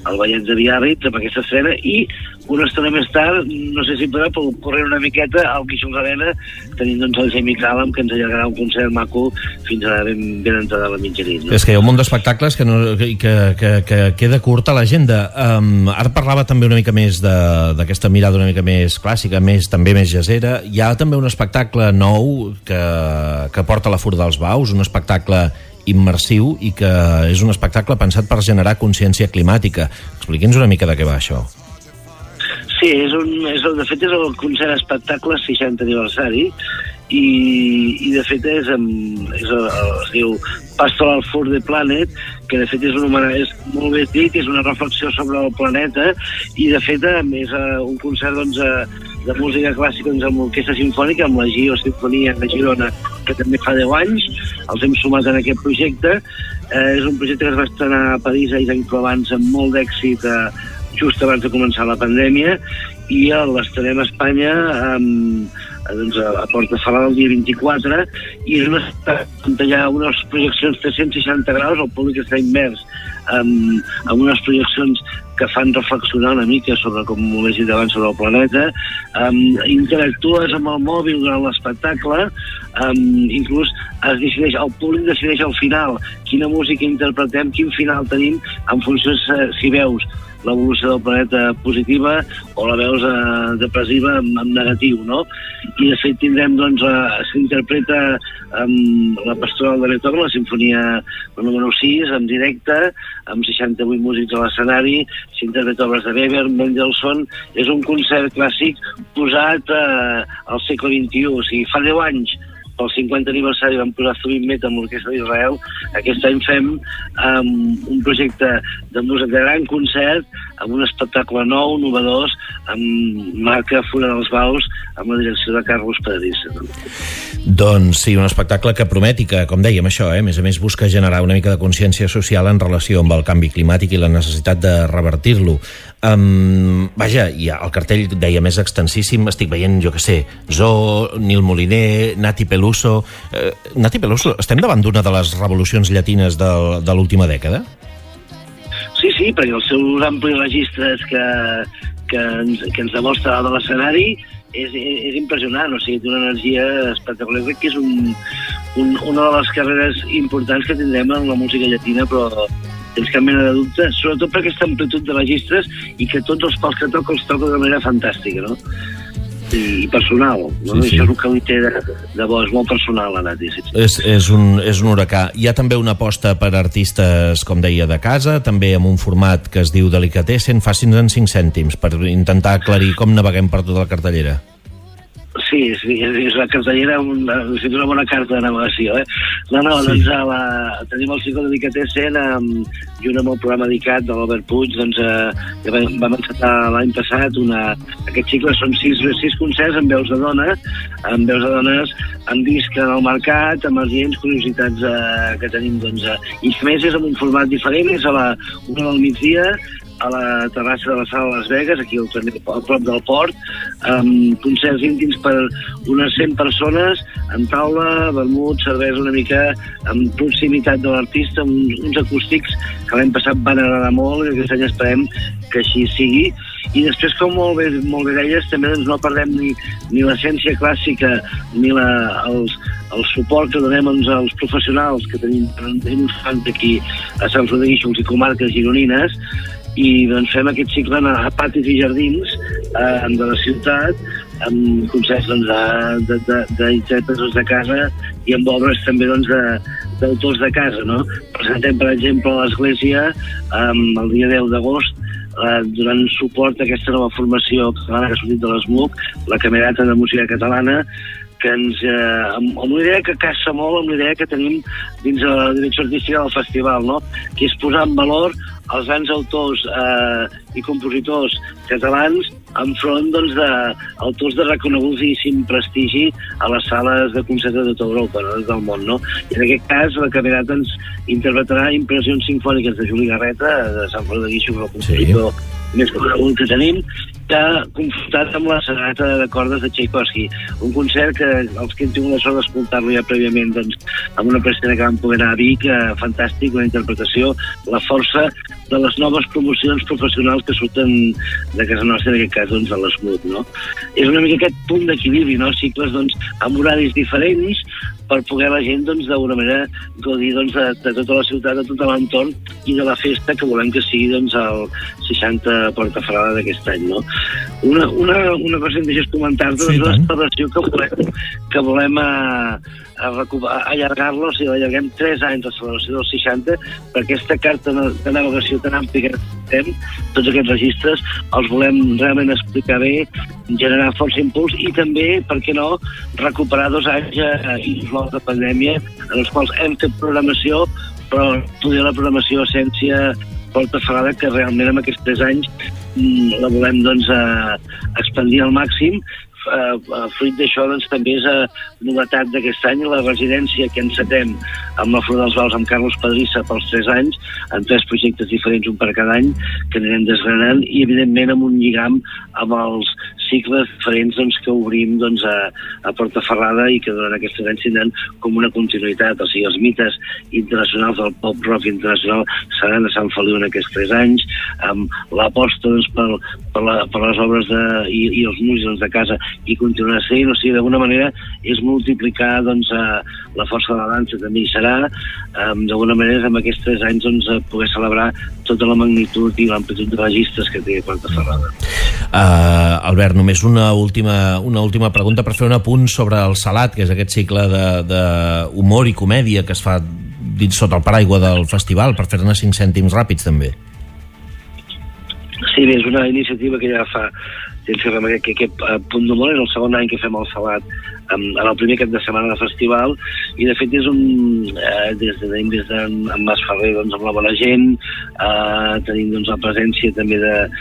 al Ballet de Biarritz amb aquesta estrena, i una estona més tard, no sé si podrà, però corrent una miqueta al Guíxols Arena, tenint doncs el Jamie Callum, que ens allargarà un concert maco fins a ben entrada a la mitjanit. És que hi ha un munt d'espectacles que queda curta l'agenda. Ara parlava també una mica més d'aquesta mirada una mica més clàssica, també més jazzera. Hi ha també un espectacle nou que porta la Fura dels Baus, un espectacle immersiu i que és un espectacle pensat per generar consciència climàtica. Expliqui'ns una mica de què va això. Sí, de fet és el concert espectacle 60 aniversari i de fet es diu Pastoral for the Planet, que de fet és molt bé dit, és una reflexió sobre el planeta, i de fet és un concert de música clàssica amb l'Orquestra Simfònica, amb la Gio Sinfonia de Girona, que també fa 10 anys, els hem sumat en aquest projecte. És un projecte que es va estrenar a París anys abans amb molt d'èxit just abans de començar la pandèmia, i l'estrenem a Espanya a Portafalà el dia 24, i és on hi ha unes projeccions 360 graus, el públic està immers amb unes projeccions que fan reflexionar una mica sobre, com ho he dit abans, sobre el planeta. Interactues amb el mòbil durant l'espectacle, inclús el públic decideix al final quina música interpretem, quin final tenim, en funció si veus l'evolució del planeta positiva o la veus depressiva en negatiu, no? I de fet tindrem, s'interpreta la Pastoral de Beethoven, la Sinfonia número 6, en directe, amb 68 músics a l'escenari, s'interpreta obres de Weber, Mendelssohn. És un concert clàssic posat al segle XXI, o sigui, fa 10 anys, pel 50 aniversari vam posar Zubin Mehta amb l'Orquestra d'Israel. Aquest any fem un projecte de música de gran concert, amb un espectacle nou, novedós, amb marca Fura dels Baus, amb la direcció de Carlos Pedrissa. Doncs sí, un espectacle que prometi que, com dèiem, això, a més busca generar una mica de consciència social en relació amb el canvi climàtic i la necessitat de revertir-lo. Vaja, el cartell, deia, més extensíssim. Estic veient, jo què sé, Zoo, Nil Moliner, Nati Peluso. Nati Peluso, estem davant d'una de les revolucions llatines de l'última dècada? Sí, perquè els seus amplis registres que ens demostra de l'escenari és impressionant, o sigui, té una energia espectacular. Crec que és una de les carreres importants que tindrem en la música llatina, però tens cap mena de dubte, sobretot per aquesta amplitud de registres i que tots els pals que toca els toca de manera fantàstica, no? I personal, no? Sí. Això és el que li té de bo, és molt personal, la Nati. Sí. És un huracà. Hi ha també una aposta per artistes, com deia, de casa, també amb un format que es diu Delicatessen. Faci'ns en 5 cèntims per intentar aclarir com naveguem per tota la cartellera. Sí, és la cartellera, és una bona carta de navegació, tenim el cicle Delicatessen junt amb el programa dedicat de l'Albert Puig, que vam encetar l'any passat. Aquest cicle són 6 concerts amb veus de dones, amb disc en el mercat, emergents, curiositats que tenim, i a més és en un format diferent, és a la 1 del migdia, a la terrassa de la Sala Las Vegas, aquí al prop del port, concerts íntims per unes 100 persones, en taula, vermut, cervesa, una mica amb proximitat de l'artista, uns acústics que l'any passat van agradar molt i aquest any esperem que així sigui. I després, com molt bé deies, també no perdem ni l'essència clàssica ni el suport que donem als professionals que tenim uns fans aquí a Sant Feliu de Guíxols i comarques gironines, i fem aquest cicle a patis i jardins de la ciutat, amb concerts d'intèrprets de casa i amb obres també d'autors de casa, no? Presentem, per exemple, a l'Església el dia 10 d'agost, donant suport a aquesta nova formació catalana que ha sortit de l'ESMUC, la Camerata de Música Catalana, que amb una idea que casa molt amb la idea que tenim dins de la direcció artística del festival, no? Que és posar en valor els grans autors i compositors catalans enfront d'autors de reconegutíssim prestigi a les sales de concerts de tota Europa, del món, no? I en aquest cas la Camerata ens interpretarà Impressions Simfòniques de Juli Garreta, de Sant Feliu de Guíxols, el compositor més conegut que tenim, confrontat amb la Sonata de cordes de Tchaikovsky, un concert que els que hem tingut la sort d'escoltar-lo ja prèviament doncs, amb una presentació que vam poder anar a Vic, fantàstic, una interpretació, la força de les noves promocions professionals que surten de casa nostra, en aquest cas doncs, a l'Esmut, no? És una mica aquest punt d'equilibri, no? Cicles doncs, amb horaris diferents per poder la gent doncs, d'alguna manera gaudir doncs, de tota la ciutat, de tot l'entorn i de la festa que volem que sigui doncs, el 60 Portaferrada d'aquest any, no? Una cosa que em deixes comentar-te, sí, una celebració que volem allargar-lo, o sigui, allarguem 3 anys la celebració dels 60, per aquesta carta de navegació tan àmplia que fem, tots aquests registres, els volem realment explicar bé, generar força impuls i també, per què no, recuperar 2 anys inusuals de pandèmia, en els quals hem fet programació, però estudiar la programació essència Portaferrada, que realment en aquests 3 anys la volem doncs, expandir al màxim. Fruit d'això doncs, també és novetat d'aquest any la residència que encetem amb la Flor dels Baus amb Carlos Padrissa pels 3 anys, en 3 projectes diferents, un per cada any, que anirem desgranant i evidentment amb un lligam amb els cicles diferents doncs, que obrim doncs, a Portaferrada i que durant aquests anys tindran com una continuïtat, o sigui, els mites internacionals del pop rock internacional seran a Sant Feliu en aquests 3 anys, amb l'aposta doncs, per les obres i els músics de casa i continuarà sent, o sigui, d'alguna manera és multiplicar doncs, la força de la dansa, també hi serà, d'alguna manera amb aquests 3 anys doncs, poder celebrar tota la magnitud i l'amplitud de registres que té Portaferrada. Albert, només una última pregunta per fer un apunt sobre el Salat, que és aquest cicle d'humor i comèdia que es fa dins sota el paraigua del festival, per fer-ne 5 cèntims ràpids també. Sí, bé, és una iniciativa que ja fa aquest punt d'humor, és el segon any que fem el Salat en el primer cap de setmana de festival i de fet és des d'en Mas Ferrer doncs, amb la bona gent, tenim doncs, la presència també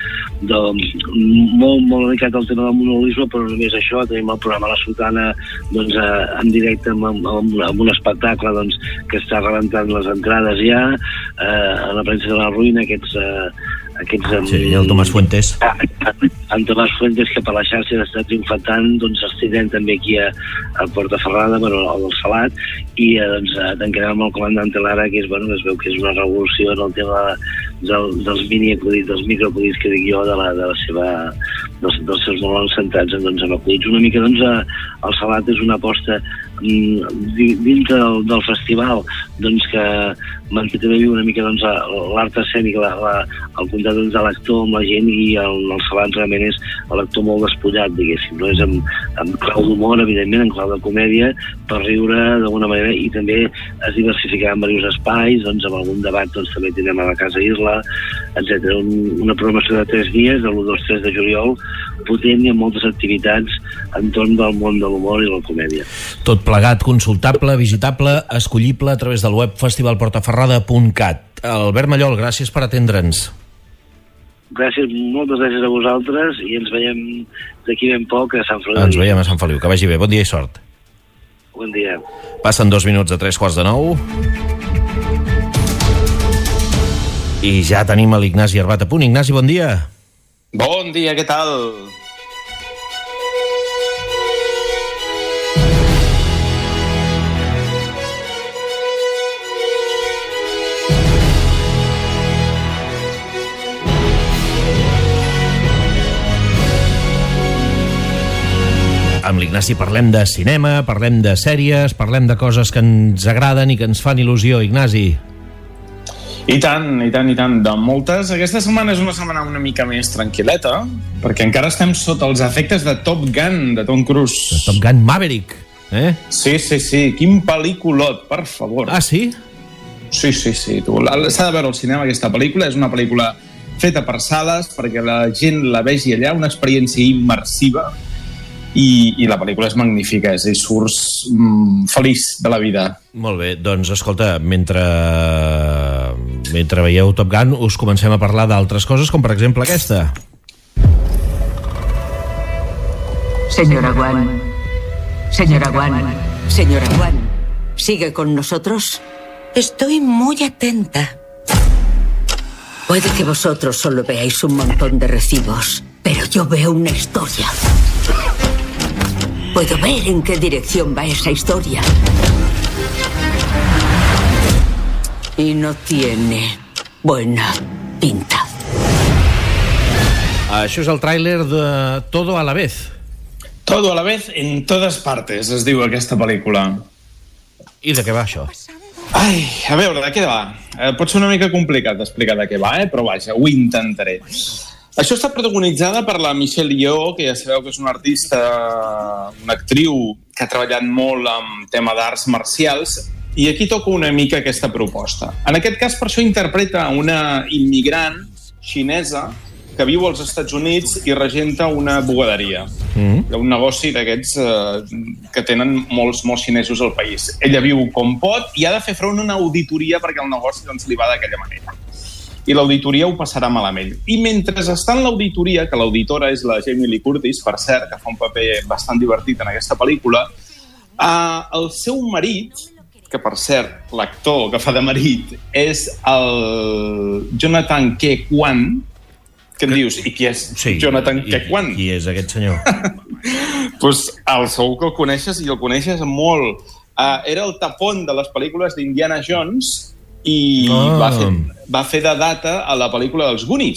molt dedicat al tema del monolisme, però no només això, tenim el programa La Sotana doncs, en directe amb un espectacle doncs, que està rebentant les entrades ja, a la premsa de la ruïna, sí, el Tomàs Fuentes. En Tomàs Fuentes, que per la xarxa està triomfant, doncs els tindrem també aquí a Portaferrada, al Salat, i doncs tancarem amb el comandant Lara, que es veu que és una revolució en el tema dels mini-acudits, dels microacudits que dic jo, dels seus melons centrats en acudits. Una mica, doncs, el Salat és una aposta dintre del festival doncs, que manté també viu una mica doncs, l'art escènic, el contacte doncs, de l'actor amb la gent, i el Salat realment és l'actor molt despullat, diguéssim, no? És amb clau d'humor, evidentment, en clau de comèdia, per riure d'alguna manera, i també es diversificarà en diversos espais, doncs, amb algun debat doncs, també tindrem a la Casa Isla, etc. Una programació de 3 dies, de l'1, 2, 3 de juliol, potent i amb moltes activitats entorn del món de l'humor i la comèdia. Tot plegat, consultable, visitable, escollible a través del web festivalportaferrada.cat. Albert Mallol, gràcies per atendre'ns. Gràcies, moltes gràcies a vosaltres, i ens veiem d'aquí ben poc a Sant Feliu. Ens veiem a Sant Feliu, que vagi bé. Bon dia i sort. Bon dia. Passen 2 minuts a 3:45. I ja tenim l'Ignasi Arbat a punt. Ignasi, bon dia. Bon dia, què tal? Amb l'Ignasi parlem de cinema, parlem de sèries, parlem de coses que ens agraden i que ens fan il·lusió, Ignasi. I tant, i tant, i tant. De moltes. Aquesta setmana és una setmana una mica més tranquil·leta, perquè encara estem sota els efectes de Top Gun, de Tom Cruise. De Top Gun Maverick, eh? Sí. Quin pel·lículot, per favor. Ah, sí? Sí. S'ha de veure al cinema, aquesta pel·lícula. És una pel·lícula feta per sales, perquè la gent la vegi allà, una experiència immersiva, i la pel·lícula és magnífica, i surts feliç de la vida. Molt bé, doncs escolta, mentre veieu Top Gun us comencem a parlar d'altres coses, com per exemple aquesta. Señora Wan, ¿sigue con nosotros? Estoy muy atenta. Puede que vosotros solo veáis un montón de recibos, pero yo veo una historia. Puedo ver en qué dirección va esa historia. Y no tiene buena pinta. Això és el tràiler de Todo a la vez. Todo a la vez en todas partes, es diu aquesta pel·lícula. I de què va això? Ai, a veure, de què va? Pot ser una mica complicat explicar de què va, però vaja, ho intentaré. Això està protagonitzada per la Michelle Yeoh, que ja sabeu que és una artista, una actriu que ha treballat molt amb tema d'arts marcials, i aquí toca una mica aquesta proposta. En aquest cas, per això interpreta una immigrant xinesa que viu als Estats Units i regenta una bugaderia. Un negoci d'aquests que tenen molts xinesos al país. Ella viu com pot i ha de fer front a una auditoria perquè el negoci li va d'aquella manera. I l'auditoria ho passarà malament. I mentre està en l'auditoria, que l'auditora és la Jamie Lee Curtis, per cert, que fa un paper bastant divertit en aquesta pel·lícula, el seu marit, que per cert, l'actor que fa de marit, és el Jonathan Ke Quan, que em dius, i qui és Jonathan Ke Quan? Qui és aquest senyor? Doncs segur que el coneixes, i el coneixes molt. Era el tapón de les pel·lícules d'Indiana Jones, i va fer de data a la pel·lícula dels Goonies.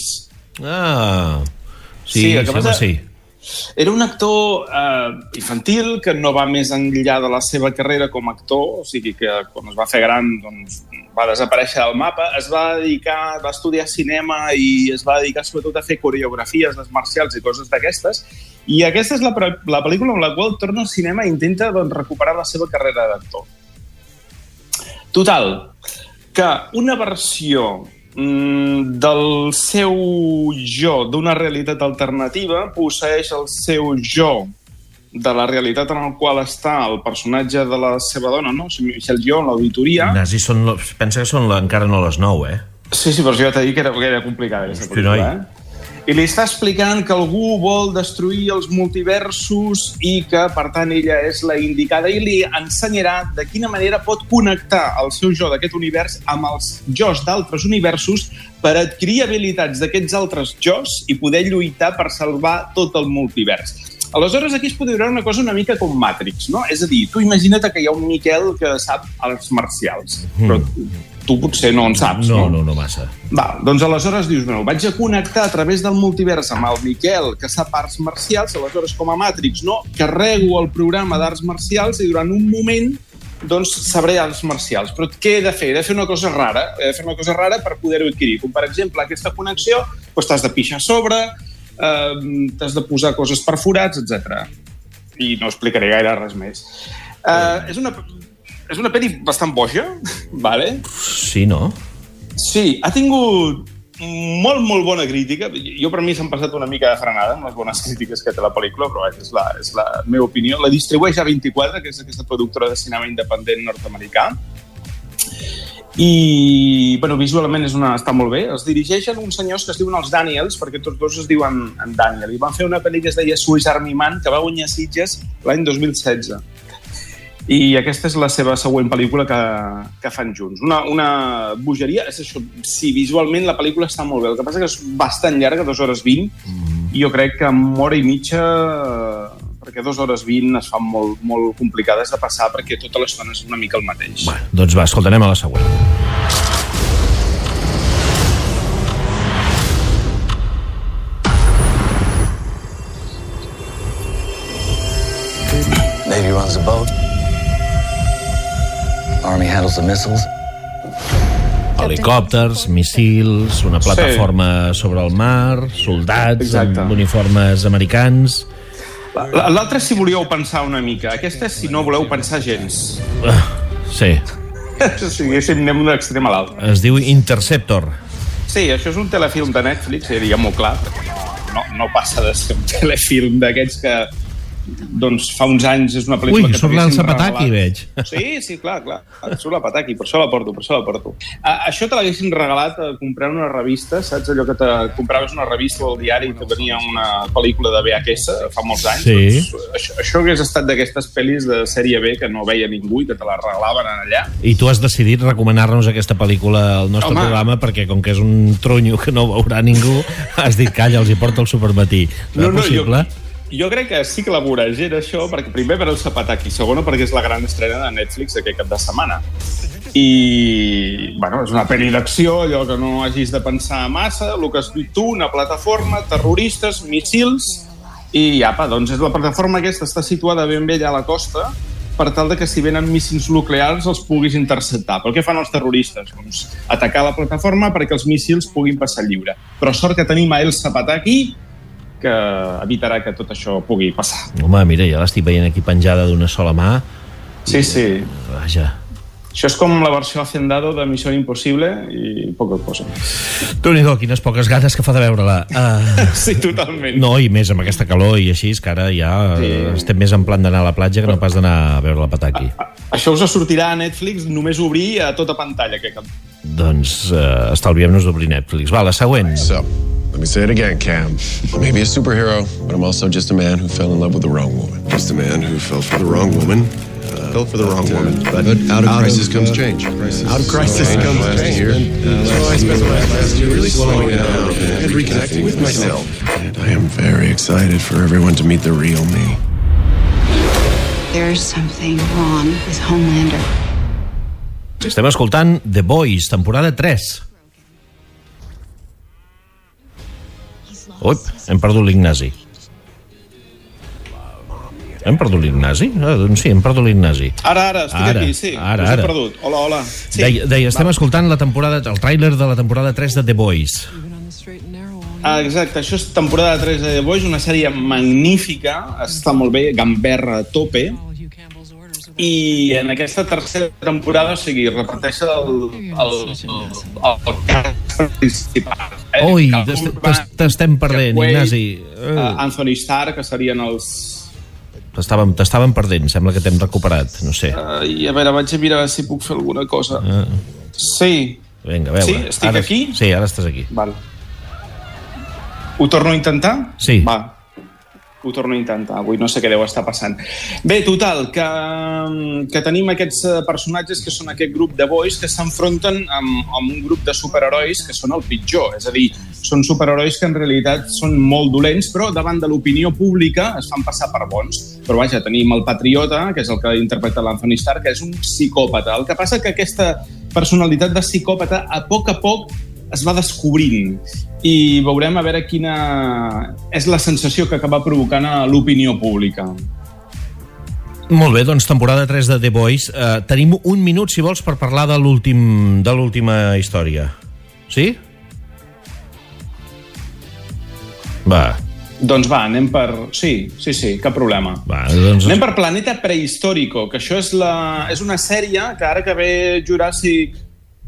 Sí, sembla sí. Era un actor infantil que no va més enllà de la seva carrera com a actor, o sigui que quan es va fer gran doncs, va desaparèixer del mapa, va estudiar cinema i es va dedicar sobretot a fer coreografies d'arts marcials i coses d'aquestes, i aquesta és la pel·lícula amb la qual torna al cinema i intenta recuperar la seva carrera d'actor. Total, que una versió del seu jo d'una realitat alternativa posseeix el seu jo de la realitat en el qual està el personatge de la seva dona, no? Michelle Yeoh, en l'auditoria. Nasi, pensa que són encara no les 9, eh? Sí, però jo ja t'he dit que era complicada aquesta pel·lícula, I li està explicant que algú vol destruir els multiversos i que, per tant, ella és la indicada, i li ensenyarà de quina manera pot connectar el seu jo d'aquest univers amb els jos d'altres universos per adquirir habilitats d'aquests altres jos i poder lluitar per salvar tot el multivers. Aleshores, aquí es pot veure una cosa una mica com Matrix, no? És a dir, tu imagina't que hi ha un Miquel que sap arts marcials, però tu potser no en saps, no? No massa. Doncs aleshores dius, vaig a connectar a través del multivers amb el Miquel, que sap arts marcials, aleshores com a Matrix, no? Carrego el programa d'arts marcials i durant un moment doncs sabré arts marcials. Però què he de fer? He de fer una cosa rara. He de fer una cosa rara per poder-ho adquirir. Com, per exemple, aquesta connexió, doncs t'has de pixar a sobre, t'has de posar coses perforats, etc. I no explicaré gaire res més. És una pel·li bastant boja, vale? Sí, no? Sí, ha tingut molt, molt bona crítica. Jo, per mi, s'han passat una mica de frenada amb les bones crítiques que té la pel·lícula, però és la meva opinió. La distribueix A24, que és aquesta productora de cinema independent nord-americà. I, visualment està molt bé. Es dirigeixen uns senyors que es diuen els Daniels, perquè tots dos es diuen en Daniel. I van fer una pel·li que es deia Swiss Army Man, que va guanyar Sitges l'any 2016. I aquesta és la seva següent pel·lícula que fan junts. Una bogeria, és això. Sí, visualment la pel·lícula està molt bé. El que passa que és bastant llarga, 2 hores 20, i jo crec que en hora i mitja, perquè 2 hores 20 es fan molt, molt complicades de passar, perquè tota l'estona és una mica el mateix. Doncs va, escoltarem a la següent. Navy runs the boat. Army handles the missiles. Helicòpters, missils, una plataforma sobre el mar, soldats amb uniformes americans. L'altra, si volíeu pensar una mica. Aquesta, si no voleu pensar gens. Sí. Si anem d'un extrem a l'altre. Es diu Interceptor. Sí, això és un telefilm de Netflix, diguem-ho clar, perquè no passa de ser un telefilm d'aquests doncs fa uns anys és una pel·lícula que surt l'Elsa Pataki, veig. Sí, clar, surt la Pataki, per això la porto. Això te l'haguessin regalat a comprar una revista, saps? Allò que te compraves una revista o al diari que venia una pel·lícula de VHS fa molts anys. Sí. Doncs, això hagués estat d'aquestes pel·lis de sèrie B que no veia ningú i que te la regalaven allà. I tu has decidit recomanar-nos aquesta pel·lícula al nostre programa perquè com que és un tronyo que no veurà ningú, has dit, calla, els hi porta el supermatí. No és possible? Jo crec que sí que la voragera això, perquè primer per el Zapataki, segona perquè és la gran estrena de Netflix aquest cap de setmana. I, bueno, és una pel·li d'acció, allò que no hagis de pensar massa, el que has dit tu, una plataforma, terroristes, missils, i apa, doncs és la plataforma aquesta, està situada ben bé allà a la costa, per tal de que si venen míssils nuclears els puguis interceptar. Però què fan els terroristes? Doncs atacar la plataforma perquè els míssils puguin passar lliure. Però sort que tenim a Elsa Pataki, que evitarà que tot això pugui passar. Home, mira, ja l'estic veient aquí penjada d'una sola mà. Sí. Vaja. Això és com la versió Hacendado de Missió Impossible i poca cosa. Déu-n'hi-do, quines poques ganes que fa de veure-la. Sí, totalment. No, i més amb aquesta calor i així, que ara ja estem més en plan d'anar a la platja que no pas d'anar a veure la Pataki. Això us sortirà a Netflix només obrir a tota pantalla. Doncs estalviem-nos d'obrir Netflix. Va, la següent. So, let me say it again, Cam. Maybe a superhero, but I'm also just a man who fell in love with the wrong woman. Just a man who fell for the wrong woman. Fell for the wrong woman. But out of crisis comes change. Out of crisis comes change. So I spent the last year really slowing down and reconnecting with myself. And I am very excited for everyone to meet the real me. There's something wrong with Homelander. Estem escoltant The Boys, temporada 3. Ui, hem perdut l'Ignasi. Hem perdut l'Ignasi? Doncs sí, hem perdut l'Ignasi. Ara, estic aquí, sí. Us he perdut. Hola. Sí. Deia, estem escoltant el tràiler de la temporada 3 de The Boys. Exacte, això és temporada 3 de The Boys, una sèrie magnífica, està molt bé, gamberra a tope, i en aquesta tercera temporada, o sigui, repeteix el principal. Ui, t'estem perdent, Ignasi. Anthony Starr, que serien els... T'estàvem perdent, sembla que t'hem recuperat, no sé. I a veure, vaig a mirar si puc fer alguna cosa. Sí. Vinga, a veure. Sí, estic aquí? Sí, ara estàs aquí. Val. Ho torno a intentar? Sí. Va. Ho torno a intentar, avui no sé què deu estar passant. Bé, total, que tenim aquests personatges que són aquest grup de boys que s'enfronten amb un grup de superherois que són el pitjor, és a dir, són superherois que en realitat són molt dolents, però davant de l'opinió pública es fan passar per bons. Però vaja, tenim el Patriota, que és el que interpreta l'Anthony Starr, que és un psicòpata. El que passa que aquesta personalitat de psicòpata a poc es va descobrint i veurem a veure quina és la sensació que acaba provocant a l'opinió pública. Molt bé, doncs temporada 3 de The Boys. Tenim un minut, si vols, per parlar de l'última història. Sí? Va. Doncs va, anem per... Sí, cap problema. Va, doncs... Anem per Planeta Prehistórico, que això és una sèrie que ara que ve Jurassic...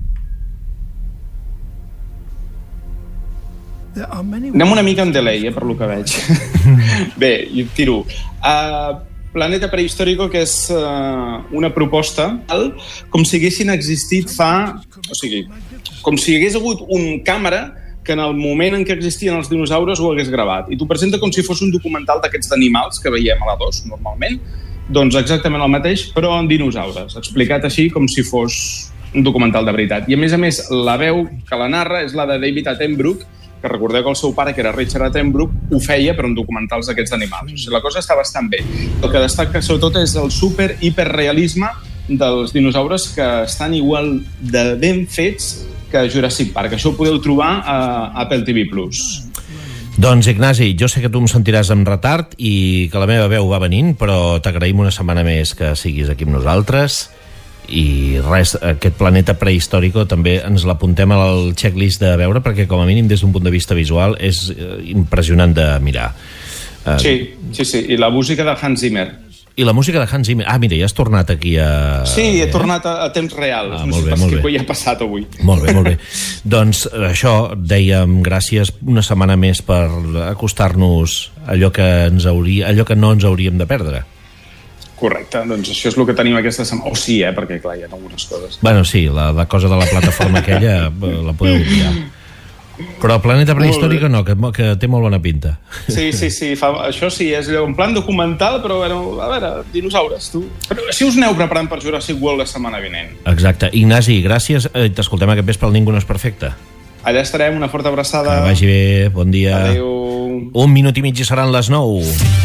Anem una mica en delay, per lo que veig. Bé, jo tiro. Planeta Prehistórico, que és una proposta com si haguessin existit o sigui, com si hi hagués hagut un càmera que en el moment en què existien els dinosaures ho hagués gravat. I t'ho presenta com si fos un documental d'aquests d'animals que veiem a la 2, normalment. Doncs exactament el mateix, però en dinosaures. Explicat així com si fos un documental de veritat. I a més, la veu que la narra és la de David Attenborough, que recordeu que el seu pare, que era Richard Attenborough, ho feia però en documentals d'aquests animals. O sigui, la cosa està bastant bé. El que destaca sobretot és el super-hiperrealisme dels dinosaures, que estan igual de ben fets que Jurassic Park. Això ho podeu trobar a Apple TV+. Doncs, Ignasi, jo sé que tu em sentiràs amb retard i que la meva veu va venint, però t'agraïm una setmana més que siguis aquí amb nosaltres. I res, aquest Planeta Prehistòrico també ens l'apuntem al checklist de veure, perquè com a mínim des d'un punt de vista visual és impressionant de mirar. Sí, i la música de Hans Zimmer. I la música de Hans Zimmer. Mira, ja has tornat aquí a... Sí, he tornat a temps real. No sé pas què hi ha passat avui. Molt bé. Doncs això, dèiem, gràcies una setmana més per acostar-nos allò que no ens hauríem de perdre. Correcte, doncs això és el que tenim aquesta setmana. O sí, perquè clar, hi ha algunes coses. Bueno, sí, la cosa de la plataforma aquella la podeu obviar. Però Planeta Prehistòrica no, que té molt bona pinta. Sí, això sí, és un plan documental, però bueno, a veure, dinosaures, tu. Però si us aneu preparant per Jurassic World la setmana vinent. Exacte. Ignasi, gràcies. T'escoltem aquest vespre al Ningú no és perfecte. Allà estarem, una forta abraçada. Que vagi bé, bon dia. Adéu. 1 minut i mig i seran les 9.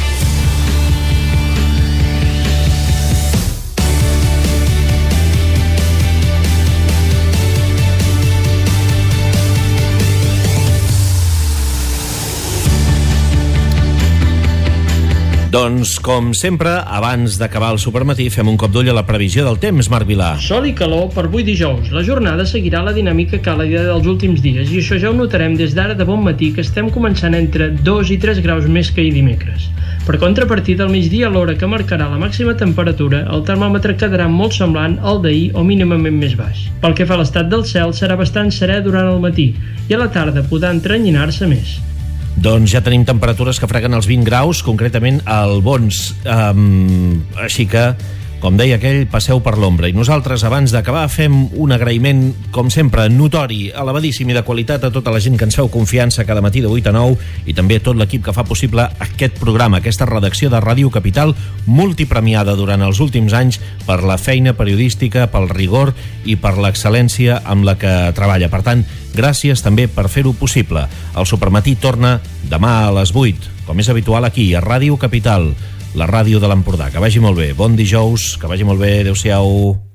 Doncs, com sempre, abans d'acabar el supermatí, fem un cop d'ull a la previsió del temps, Marc Vilà. Sol i calor per avui dijous. La jornada seguirà la dinàmica càlida dels últims dies i això ja ho notarem des d'ara de bon matí, que estem començant entre 2 i 3 graus més que ahir dimecres. Per contrapartida, al migdia, a l'hora que marcarà la màxima temperatura, el termòmetre quedarà molt semblant al d'ahir o mínimament més baix. Pel que fa a l'estat del cel, serà bastant serè durant el matí i a la tarda podrà entranyinar-se més. Doncs ja tenim temperatures que freguen els 20 graus, concretament al Bons. Així que, com deia aquell, passeu per l'ombra. I nosaltres, abans d'acabar, fem un agraïment, com sempre, notori, elevadíssim i de qualitat a tota la gent que ens feu confiança cada matí de 8 a 9 i també a tot l'equip que fa possible aquest programa, aquesta redacció de Ràdio Capital, multipremiada durant els últims anys per la feina periodística, pel rigor i per l'excel·lència amb la que treballa. Per tant, gràcies també per fer-ho possible. El Supermatí torna demà a les 8, com és habitual aquí, a Ràdio Capital, la ràdio de l'Empordà. Que vagi molt bé. Bon dijous, que vagi molt bé. Adéu-siau.